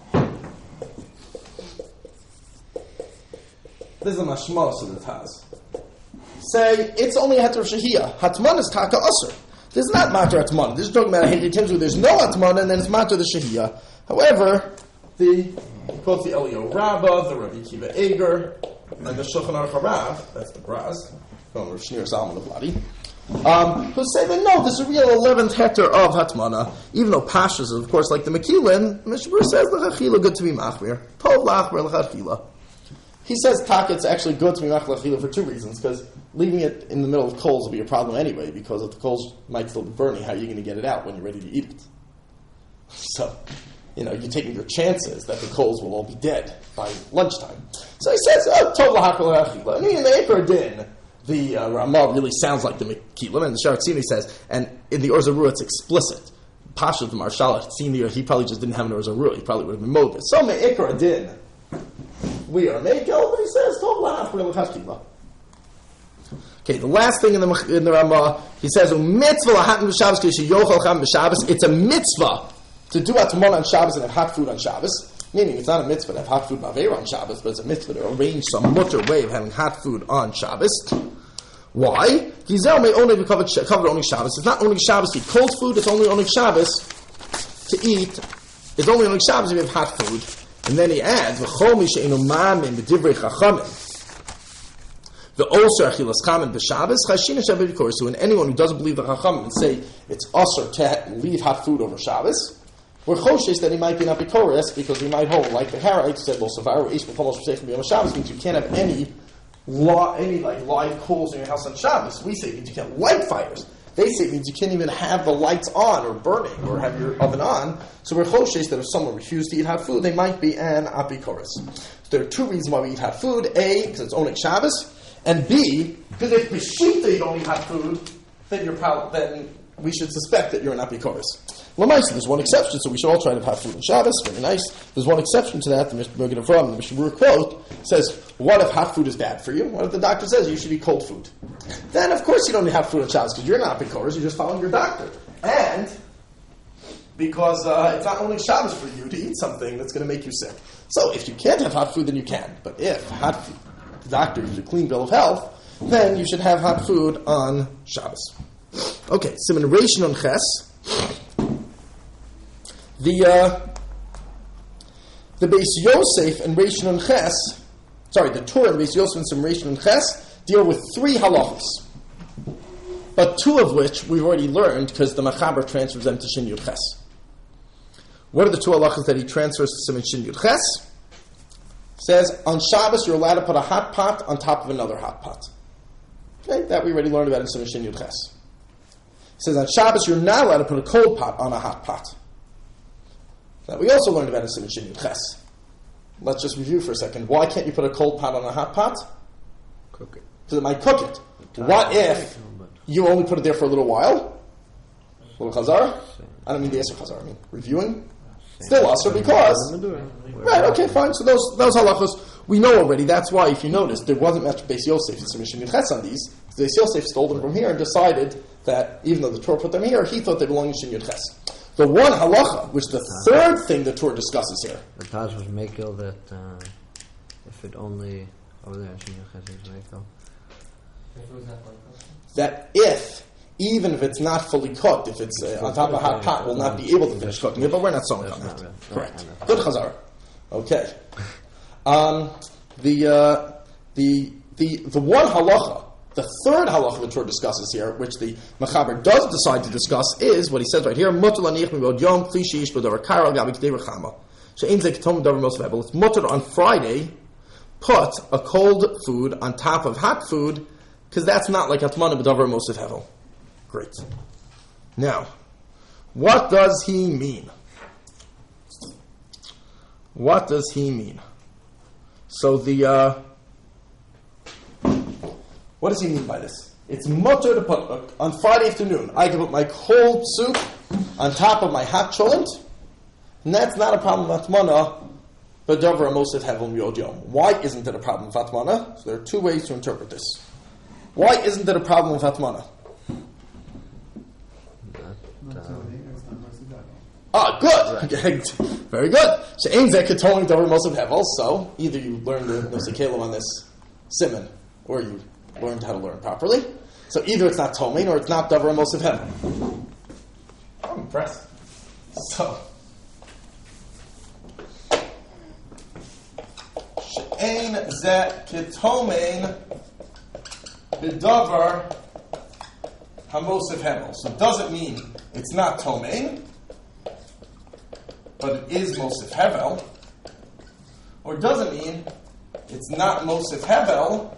This is a mashmos of the Taz. Say it's only a heter of Shehiyah. Hatman is taka usher. This is not matter Hatman. This is talking about a heter times where there's no Hatman and then it's matter the Shehiyah. However, the quotes the Elio Rabbah, the Rabbi Kiva Eger, and the Shulchan Aruch Harav, that's the Braz, from Rav Shneur Zalman of Ladi, um, who say that no, there's a real eleventh heter of Hatmana, even though Pashas is, of course, like the Mekilin, Mishnah Berurah says, L'chachila, good to be Machmir. Tov L'achmir L'chachila. He says, Taka, it's actually good to be Machmir L'chachila for two reasons, because leaving it in the middle of coals will be a problem anyway, because if the coals might still be burning, how are you going to get it out when you're ready to eat it? So, you know, you're taking your chances that the coals will all be dead by lunchtime. So he says, oh, Tov lahakol ha'achila. I mean, in the Eker Din, the uh, Ramah really sounds like the Mekilim, and the Sharatzini says, and in the Or Zarua it's explicit. Pasha the Marshala, senior, he probably just didn't have an Or Zarua, he probably would have been modus. So me Eker Din, we are Mekel, but he says, Tov lahakol ha'achila. Okay, the last thing in the in the Ramah, he says, mitzvah lahatan b'Shabbos k'yishu yochel cham b'Shabbos. It's a mitzvah to do atmon on Shabbos and have hot food on Shabbos. Meaning, it's not a mitzvah to have hot food maveira on Shabbos, but it's a mitzvah to arrange some mutter way of having hot food on Shabbos. Why? Gizel may only be covered, covered only Shabbos. It's not only Shabbos to eat cold food. It's only only Shabbos to eat. It's only only Shabbos if you have hot food. And then he adds, v'chol mi she'enu ma'amin b'divrei chachamim. The Osir Achilas Kamen b'Shabbos Chashina Shabbat B'Kor. So, when anyone who doesn't believe the Chachamim and say it's Osir to leave hot food over Shabbos, we're choshes that he might be not B'Koris because we might hold like the Harite said, "Well, Savaru Ish B'Komos B'Seichem B'Yom Shabbos" means you can't have any law, any like live coals in your house on Shabbos. We say it means you can't light fires. They say it means you can't even have the lights on or burning or have your oven on. So we're choshes that if someone refused to eat hot food, they might be an Apikoris. So there are two reasons why we eat hot food: A, because it's only Shabbos. And B, because if b'shita you don't eat hot food, then you're proud, then we should suspect that you're an apikoris. Lamaisa, there's one exception, so we should all try to have hot food on Shabbos. Very nice. There's one exception to that. The Mishnah Berurah, the Mishnah Berurah quote says, "What if hot food is bad for you? What if the doctor says you should eat cold food? Then, of course, you don't need hot food on Shabbos because you're not apikoris. You're just following your doctor, and because uh, it's not only Shabbos for you to eat something that's going to make you sick. So, if you can't have hot food, then you can. But if hot food, the doctor gives you a clean bill of health, then you should have hot food on Shabbos. Okay, Siman Reishin on Ches. The uh, the Beis Yosef and Reishin on Ches, sorry, the Torah and Beis Yosef and some Reishin on Ches deal with three halachos, but two of which we've already learned because the Machaber transfers them to Shin Yud Ches. What are the two halachos that he transfers to Siman Shin Yud Ches? Says, on Shabbos, you're allowed to put a hot pot on top of another hot pot. Okay, that we already learned about in Siman Shin Yud Ches. Says, on Shabbos, you're not allowed to put a cold pot on a hot pot. That we also learned about in Siman Shin Yud Ches. Let's just review for a second. Why can't you put a cold pot on a hot pot? Cook it. Because it might cook it. What if you only put it there for a little while? A little chazar? I don't mean the Esser chazar, I mean reviewing. Still usher because right, okay, fine. So those those halachos we know already. That's why, if you notice, there wasn't much Beis Yosef and Siman Shin Yud Ches on these. Beis Yosef stole them from here and decided that even though the Torah put them here, he thought they belonged in Shin Yud Ches. The one halacha, which the third thing the Torah discusses here. The Taz was Mekel that uh, if it only over there in Shin Yud Ches is Mekel. That if even if it's not fully cooked, if it's uh, on top of a hot pot, we'll not be able to finish cooking it, but we're not sewing on that. Correct. Good chazar. Okay. Um, the, uh, the, the, the one halacha, the third halacha the Torah discusses here, which the Machaber does decide to discuss, is what he says right here, Mutter l'aniach mibod yom kli sheish b'davar karo gabi k'dei rechama. She'ein zeh k'tom davar mos v'ebel. It's mutter on Friday, put a cold food on top of hot food, because that's not like atmana b'davar mos v'ebel. Great. Now, what does he mean? What does he mean? So the uh, what does he mean by this? It's mutter to put uh, on Friday afternoon. I can put my cold soup on top of my hot cholent, and that's not a problem of atmana. But davar mosif hevel yod yom. Why isn't it a problem of atmana? So there are two ways to interpret this. Why isn't it a problem of atmana? Ah, good. Okay. Very good. So either you learn the Nosei on this siman, or you learned how to learn properly. So either it's not Tomein, or it's not Davar Mosif Hevel. I'm impressed. So, She'ein zeh ketomein b'davar hamosif hevel. So it doesn't mean it's not Tomein, but it is Mosif Hevel, or doesn't mean it's not Mosif Hevel,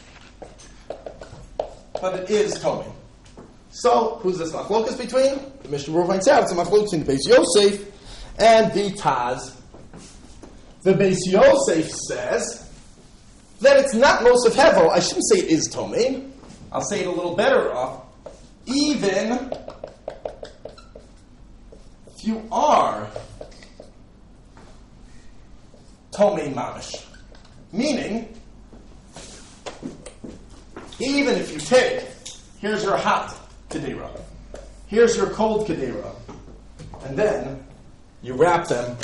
but it is Tomein. So, who's this machlokas between? The Mishnah Berurah finds out it's a machlokas between the Beis Yosef and the Taz. The Beis Yosef says that it's not Mosef Hevel. I shouldn't say it is Tomein. I'll say it a little better off. Even if you are Tomein Mamish. Meaning, even if you take, here's your hot Kedera, here's your cold Kedera, and then you wrap them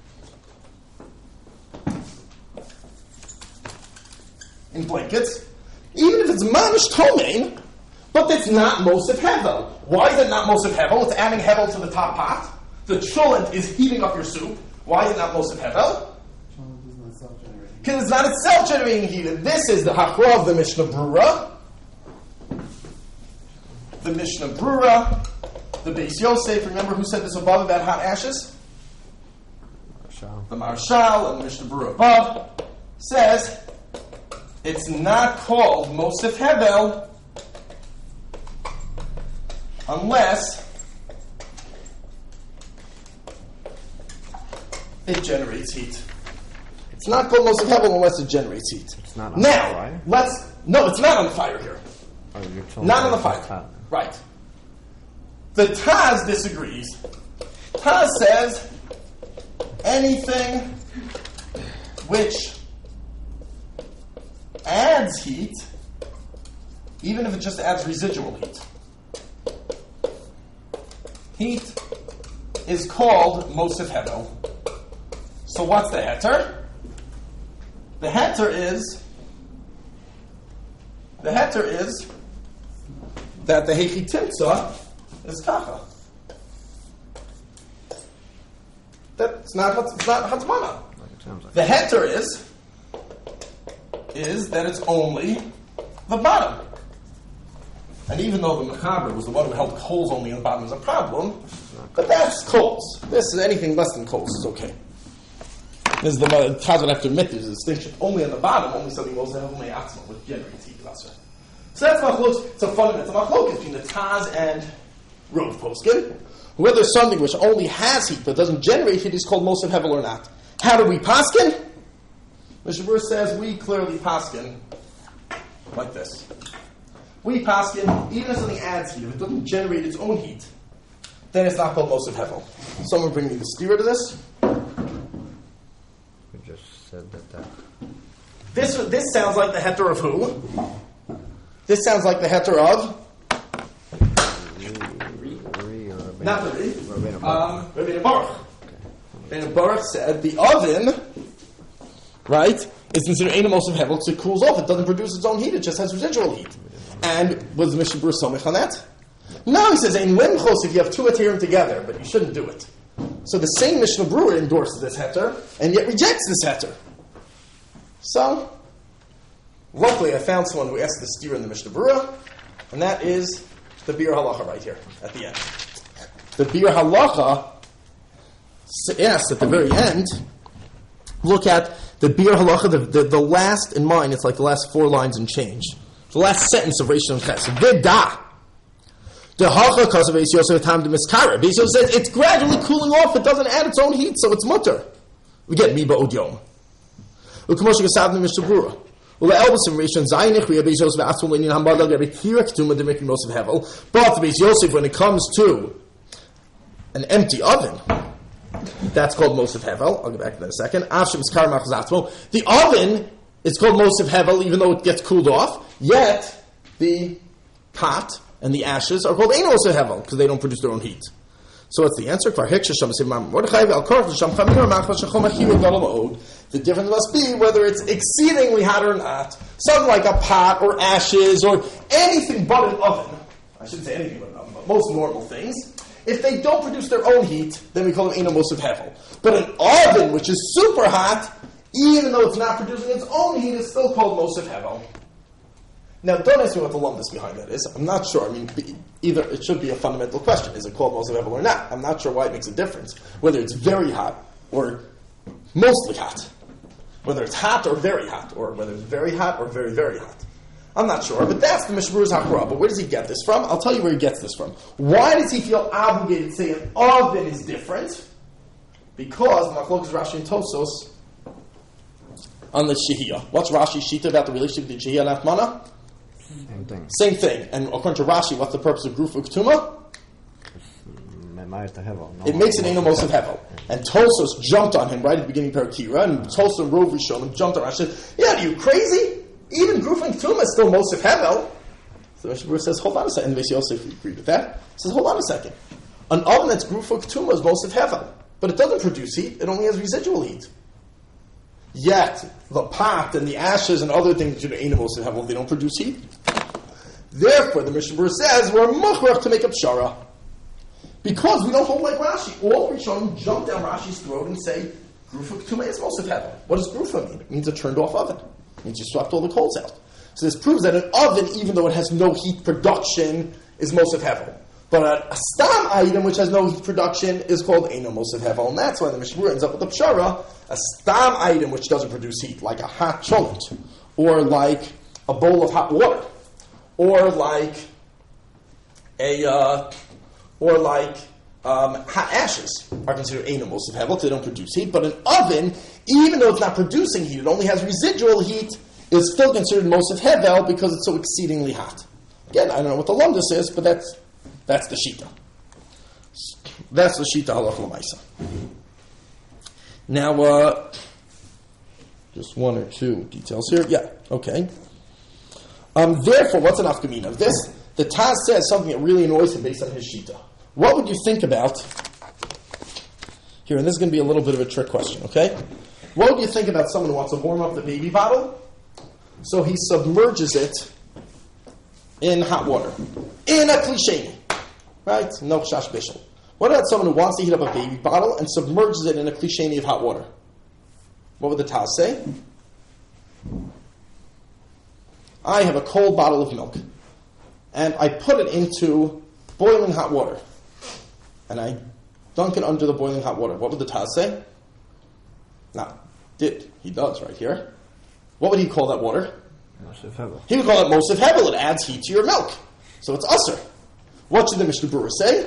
in blankets, even if it's Mamish Tomein, but it's not Mosef Hevel. Why is it not Mosef Hevel? It's adding Hevel to the top pot. The cholent is heating up your soup. Why is it not Mosef Hevel? Because it's not itself generating heat. And this is the Hachra of the Mishnah Brura. The Mishnah Brura, the Beis Yosef. Remember who said this above about hot ashes? Marshal. The Marshal and the Mishnah Brura above says it's not called Mosef Hevel unless it generates heat. It's not called Mosef Hevel unless it generates heat. It's not on now, the fire? let's no, it's not on the fire here. Oh, you're telling Not me on the it's fire. hot. Right. The Taz disagrees. Taz says anything which adds heat, even if it just adds residual heat, heat is called Mosef Hevel. So what's the heter? The heter is the heter is that the Hechi Timtza is Kacha. That's not it's not Hatzmana. Like it sounds like. The heter is is that it's only the bottom. And even though the Mechaber was the one who held coals only in the bottom is a problem, but that's coals. This is anything less than coals is okay. This is the Taz would have to admit there's a distinction. Only on the bottom, only something goes to only Atzma, which generates heat. So that's machlokes. It's a fundamental machlokes between the Taz and Rov Poskin. Whether something which only has heat but doesn't generate heat is called Mosef Hevel or not. How do we paskin? Mishnah Berurah says we clearly paskin like this. We paskin, even if something adds heat, if it doesn't generate its own heat, then it's not called Mosef Hevel. Someone bring me the steer to this. We just said that that. This this sounds like the heter of who? This sounds like the heter of Re or Rabbeinu- not the Ri. Rabbeinu Baruch. Um, Rabbeinu Baruch. Rabbeinu Baruch said the oven, right, is considered Ein Mosef Hevel because it cools off. It doesn't produce its own heat. It just has residual heat. And was the Mishnah Berurah somich on that? No, he says Ein Limchos if you have two heterim together, but you shouldn't do it. So the same Mishnah Berurah endorses this heter and yet rejects this heter. So, luckily I found someone who asked the steer in the Mishnah Berurah, and that is the Bir Halacha right here at the end. The Bir Halacha asks at the very end, look at the Bir Halacha, the, the, the last in mine, it's like the last four lines and change. The last sentence of Reish Ches. Vida. The Hacha Kos of Beis Yosef Tam de Miskara. Beis Yosef says it's gradually cooling off, it doesn't add its own heat, so it's mutter. We get Miba Od Yom. U'k'moshe Gasav Mishnah Berurah. Ula Elbasim Rishon Zaynich we have Beis Yosef Atzmul Leinin Hamadal Gabi Kira Ketuma Demik Mosef Hevel. But Beis Yosef, when it comes to an empty oven, that's called Mosef Hevel. I'll get back to that in a second. Avshem Miskar Machaz Atzmo. The oven is called Mosef Hevel, even though it gets cooled off. Yet the pot and the ashes are called Ein Mosef Hevel because they don't produce their own heat. So what's the answer? The difference must be whether it's exceedingly hot or not. Something like a pot or ashes or anything but an oven. I shouldn't say anything but an oven, but most normal things. If they don't produce their own heat, then we call them Ein Mosef Hevel. But an oven, which is super hot, even though it's not producing its own heat, is still called Mosef Hevel. Now, don't ask me what the lumbus behind that is. I'm not sure. I mean, either it should be a fundamental question. Is it called Mosef Hevel or not? I'm not sure why it makes a difference. Whether it's very hot or mostly hot. Whether it's hot or very hot. Or whether it's very hot or very, very hot. I'm not sure. But that's the Mishnah Berurah's Hakra. But where does he get this from? I'll tell you where he gets this from. Why does he feel obligated to say an oven is different? because the Machlokes Rashi and Tosos on the Shehiyah. What's Rashi's Shita about the relationship between Shehiyah and Atmana? Same thing. Same thing. And according to Rashi, what's the purpose of Grufa Ketuma? It makes an Eino Mosef Hevel. And Tosos jumped on him right at the beginning of Parakira, and Tosos and Rov Rishonim jumped on Rashi and said, yeah, are you crazy? Even Grufa Ketuma is still Mosef Hevel. So the Mishnah says, hold on a second. And Vesi Yosef agreed with that. He says, hold on a second. An oven that's Grufa Ketuma is Mosef Hevel. But it doesn't produce heat. It only has residual heat. Yet, the pot and the ashes and other things that you know, Mosef Hevel, they don't produce heat. Therefore, the Mishnah Berurah says, we're Machrach to make up Shara. Because we don't hold like Rashi. All Rishonim jump down Rashi's throat and say, Grufa Ketuma is Mosef Hevel. What does Grufa mean? It means a turned off oven. It means you swept all the coals out. So this proves that an oven, even though it has no heat production, is Mosef Hevel. But a, a stam item which has no heat production is called Eino Mosef Hevel. And that's why the Mishnah Berurah ends up with the Pshara, a stam item which doesn't produce heat, like a hot cholent, or like a bowl of hot water, or like a... Uh, or like um, hot ashes are considered Eino Mosef Hevel because they don't produce heat. But an oven, even though it's not producing heat, it only has residual heat, is still considered Mosef Hevel because it's so exceedingly hot. Again, I don't know what the Lumdus is, but that's that's the Shita. That's the Shita Halach L'maisa. Now, uh, just one or two details here. Yeah, okay. Um, therefore, what's an afkamina of this? The Taz says something that really annoys him based on his Shita. What would you think about, here, and this is going to be a little bit of a trick question, okay? What would you think about someone who wants to warm up the baby bottle? So he submerges it in hot water. In a klisheni. Right? No chash bishul. What about someone who wants to heat up a baby bottle and submerges it in a klisheni of hot water? What would the Taz say? I have a cold bottle of milk, and I put it into boiling hot water, and I dunk it under the boiling hot water. What would the Taz say? Now, did he does right here? What would he call that water? Mosef Hevel. He would call it Mosef Hevel. It adds heat to your milk, so it's usher. What should the Mishnah Berurah say?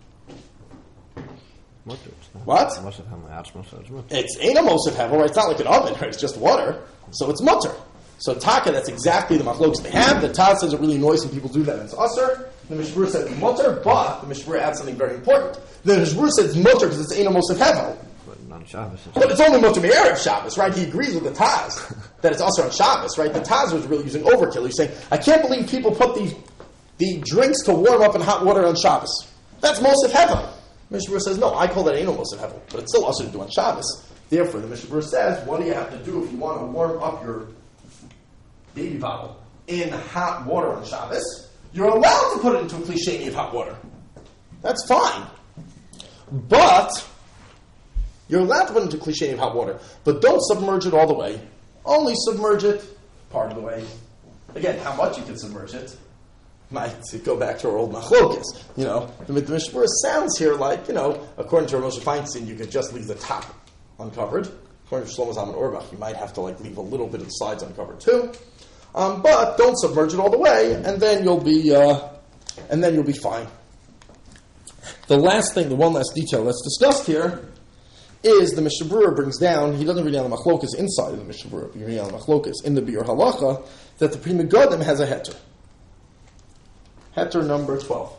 What? It's ain't a Mosef Hevel, right? It's not like an oven, right? It's just water, so it's mutter. So taka, that's exactly the machlokes they have. The Taz says it really annoys when people do that, and it's usher. The Mishnah Berurah says it's mutter, but the Mishnah Berurah adds something very important. The Mishnah Berurah says it's mutter because it's ain't a Mosef Hevel. But on Shabbos. But it's only mutter me'erev Shabbos, right? He agrees with the Taz that it's usher on Shabbos, right? The Taz was really using overkill. He's saying, I can't believe people put these the drinks to warm up in hot water on Shabbos. That's Mosef Hevel. Mishnah Berurah says, no, I call that ain't no Mosef Hevel, but it's still usher to do on Shabbos. Therefore, the Mishnah Berurah says, what do you have to do if you want to warm up your baby bottle in hot water on Shabbos? You're allowed to put it into a klisheni of hot water. That's fine. But you're allowed to put it into a klisheni of hot water. But don't submerge it all the way. Only submerge it part of the way. Again, how much you can submerge it might go back to our old machlokas. You know, the, the Mishnah Berurah sounds here like, you know, according to Rav Moshe Feinstein, you could just leave the top uncovered. According to Shlomo Zalman Auerbach, you might have to like leave a little bit of the sides uncovered too. Um, but don't submerge it all the way, and then you'll be, uh, and then you'll be fine. The last thing, the one last detail that's discussed here, is the Mishnah Berurah brings down. He doesn't bring down the machlokas inside of the Mishnah Berurah. He brings down the machlokas in the Biur Halacha that the Pri Megadim has a heter. Heter number twelve.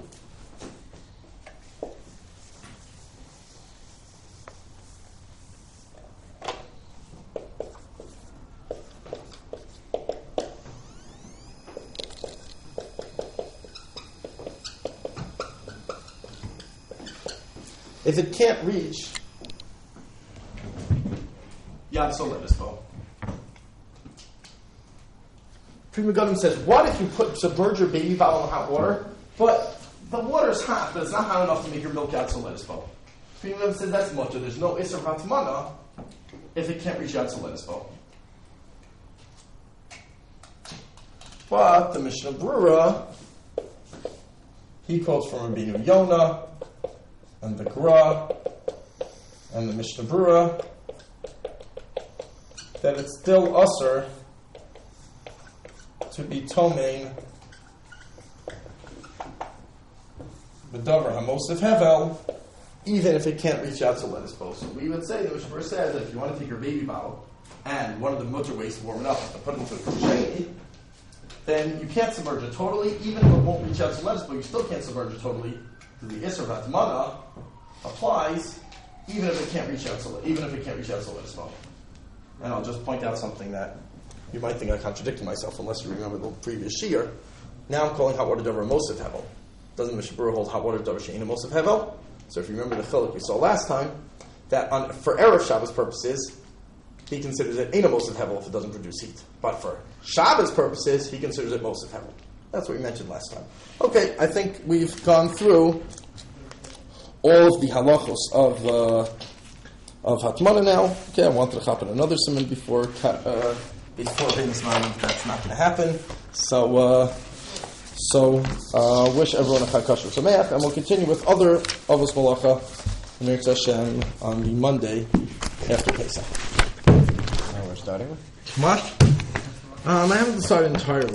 If it can't reach Yad Soletispo, Pri Megadim says, what if you put submerge your baby bottle in hot water, but the water's hot, but it's not hot enough to make your milk Yad Soletispo? Pri Megadim says that's mutter. There's no Isser Vatmana if it can't reach Yad Soletispo. But the Mishnah Berurah, he quotes from Rabbeinu Yonah and the Gra and the Mishnah Berurah that it's still usher to be tomein b'davar hamosef hevel even if it can't reach out to let us both. So we would say, the Mishnah says that if you want to take your baby bottle and one of the mutter ways to warm it up and put it into the kosher, then you can't submerge it totally, even if it won't reach out to lettuce, but you still can't submerge it totally. The Isser Vatmana applies even if it can't reach out to even if it can't reach out to lettuce bone. And I'll just point out something that you might think I contradicted myself unless you remember the previous shear. Now I'm calling hot water davar mosif hevel. Doesn't Mishnah Berurah hold hot water davar she'ena mosif hevel? So if you remember the chiluk we saw last time, that on, for Erev Shabbos purposes, he considers it ena mosif hevel if it doesn't produce heat. But for Shabbos purposes, he considers it mosif hevel. That's what we mentioned last time. Okay, I think we've gone through all of the halachos of uh, of Hatmana now. Okay, I wanted to happen another simon before uh, before Venus nine. That's not going to happen. So, uh, so uh, wish everyone a Chag Kosher Sameach, and we'll continue with other Avos Malacha and Mirz Hashem on the Monday after Pesach. Now we're starting. What? Um, I haven't decided entirely.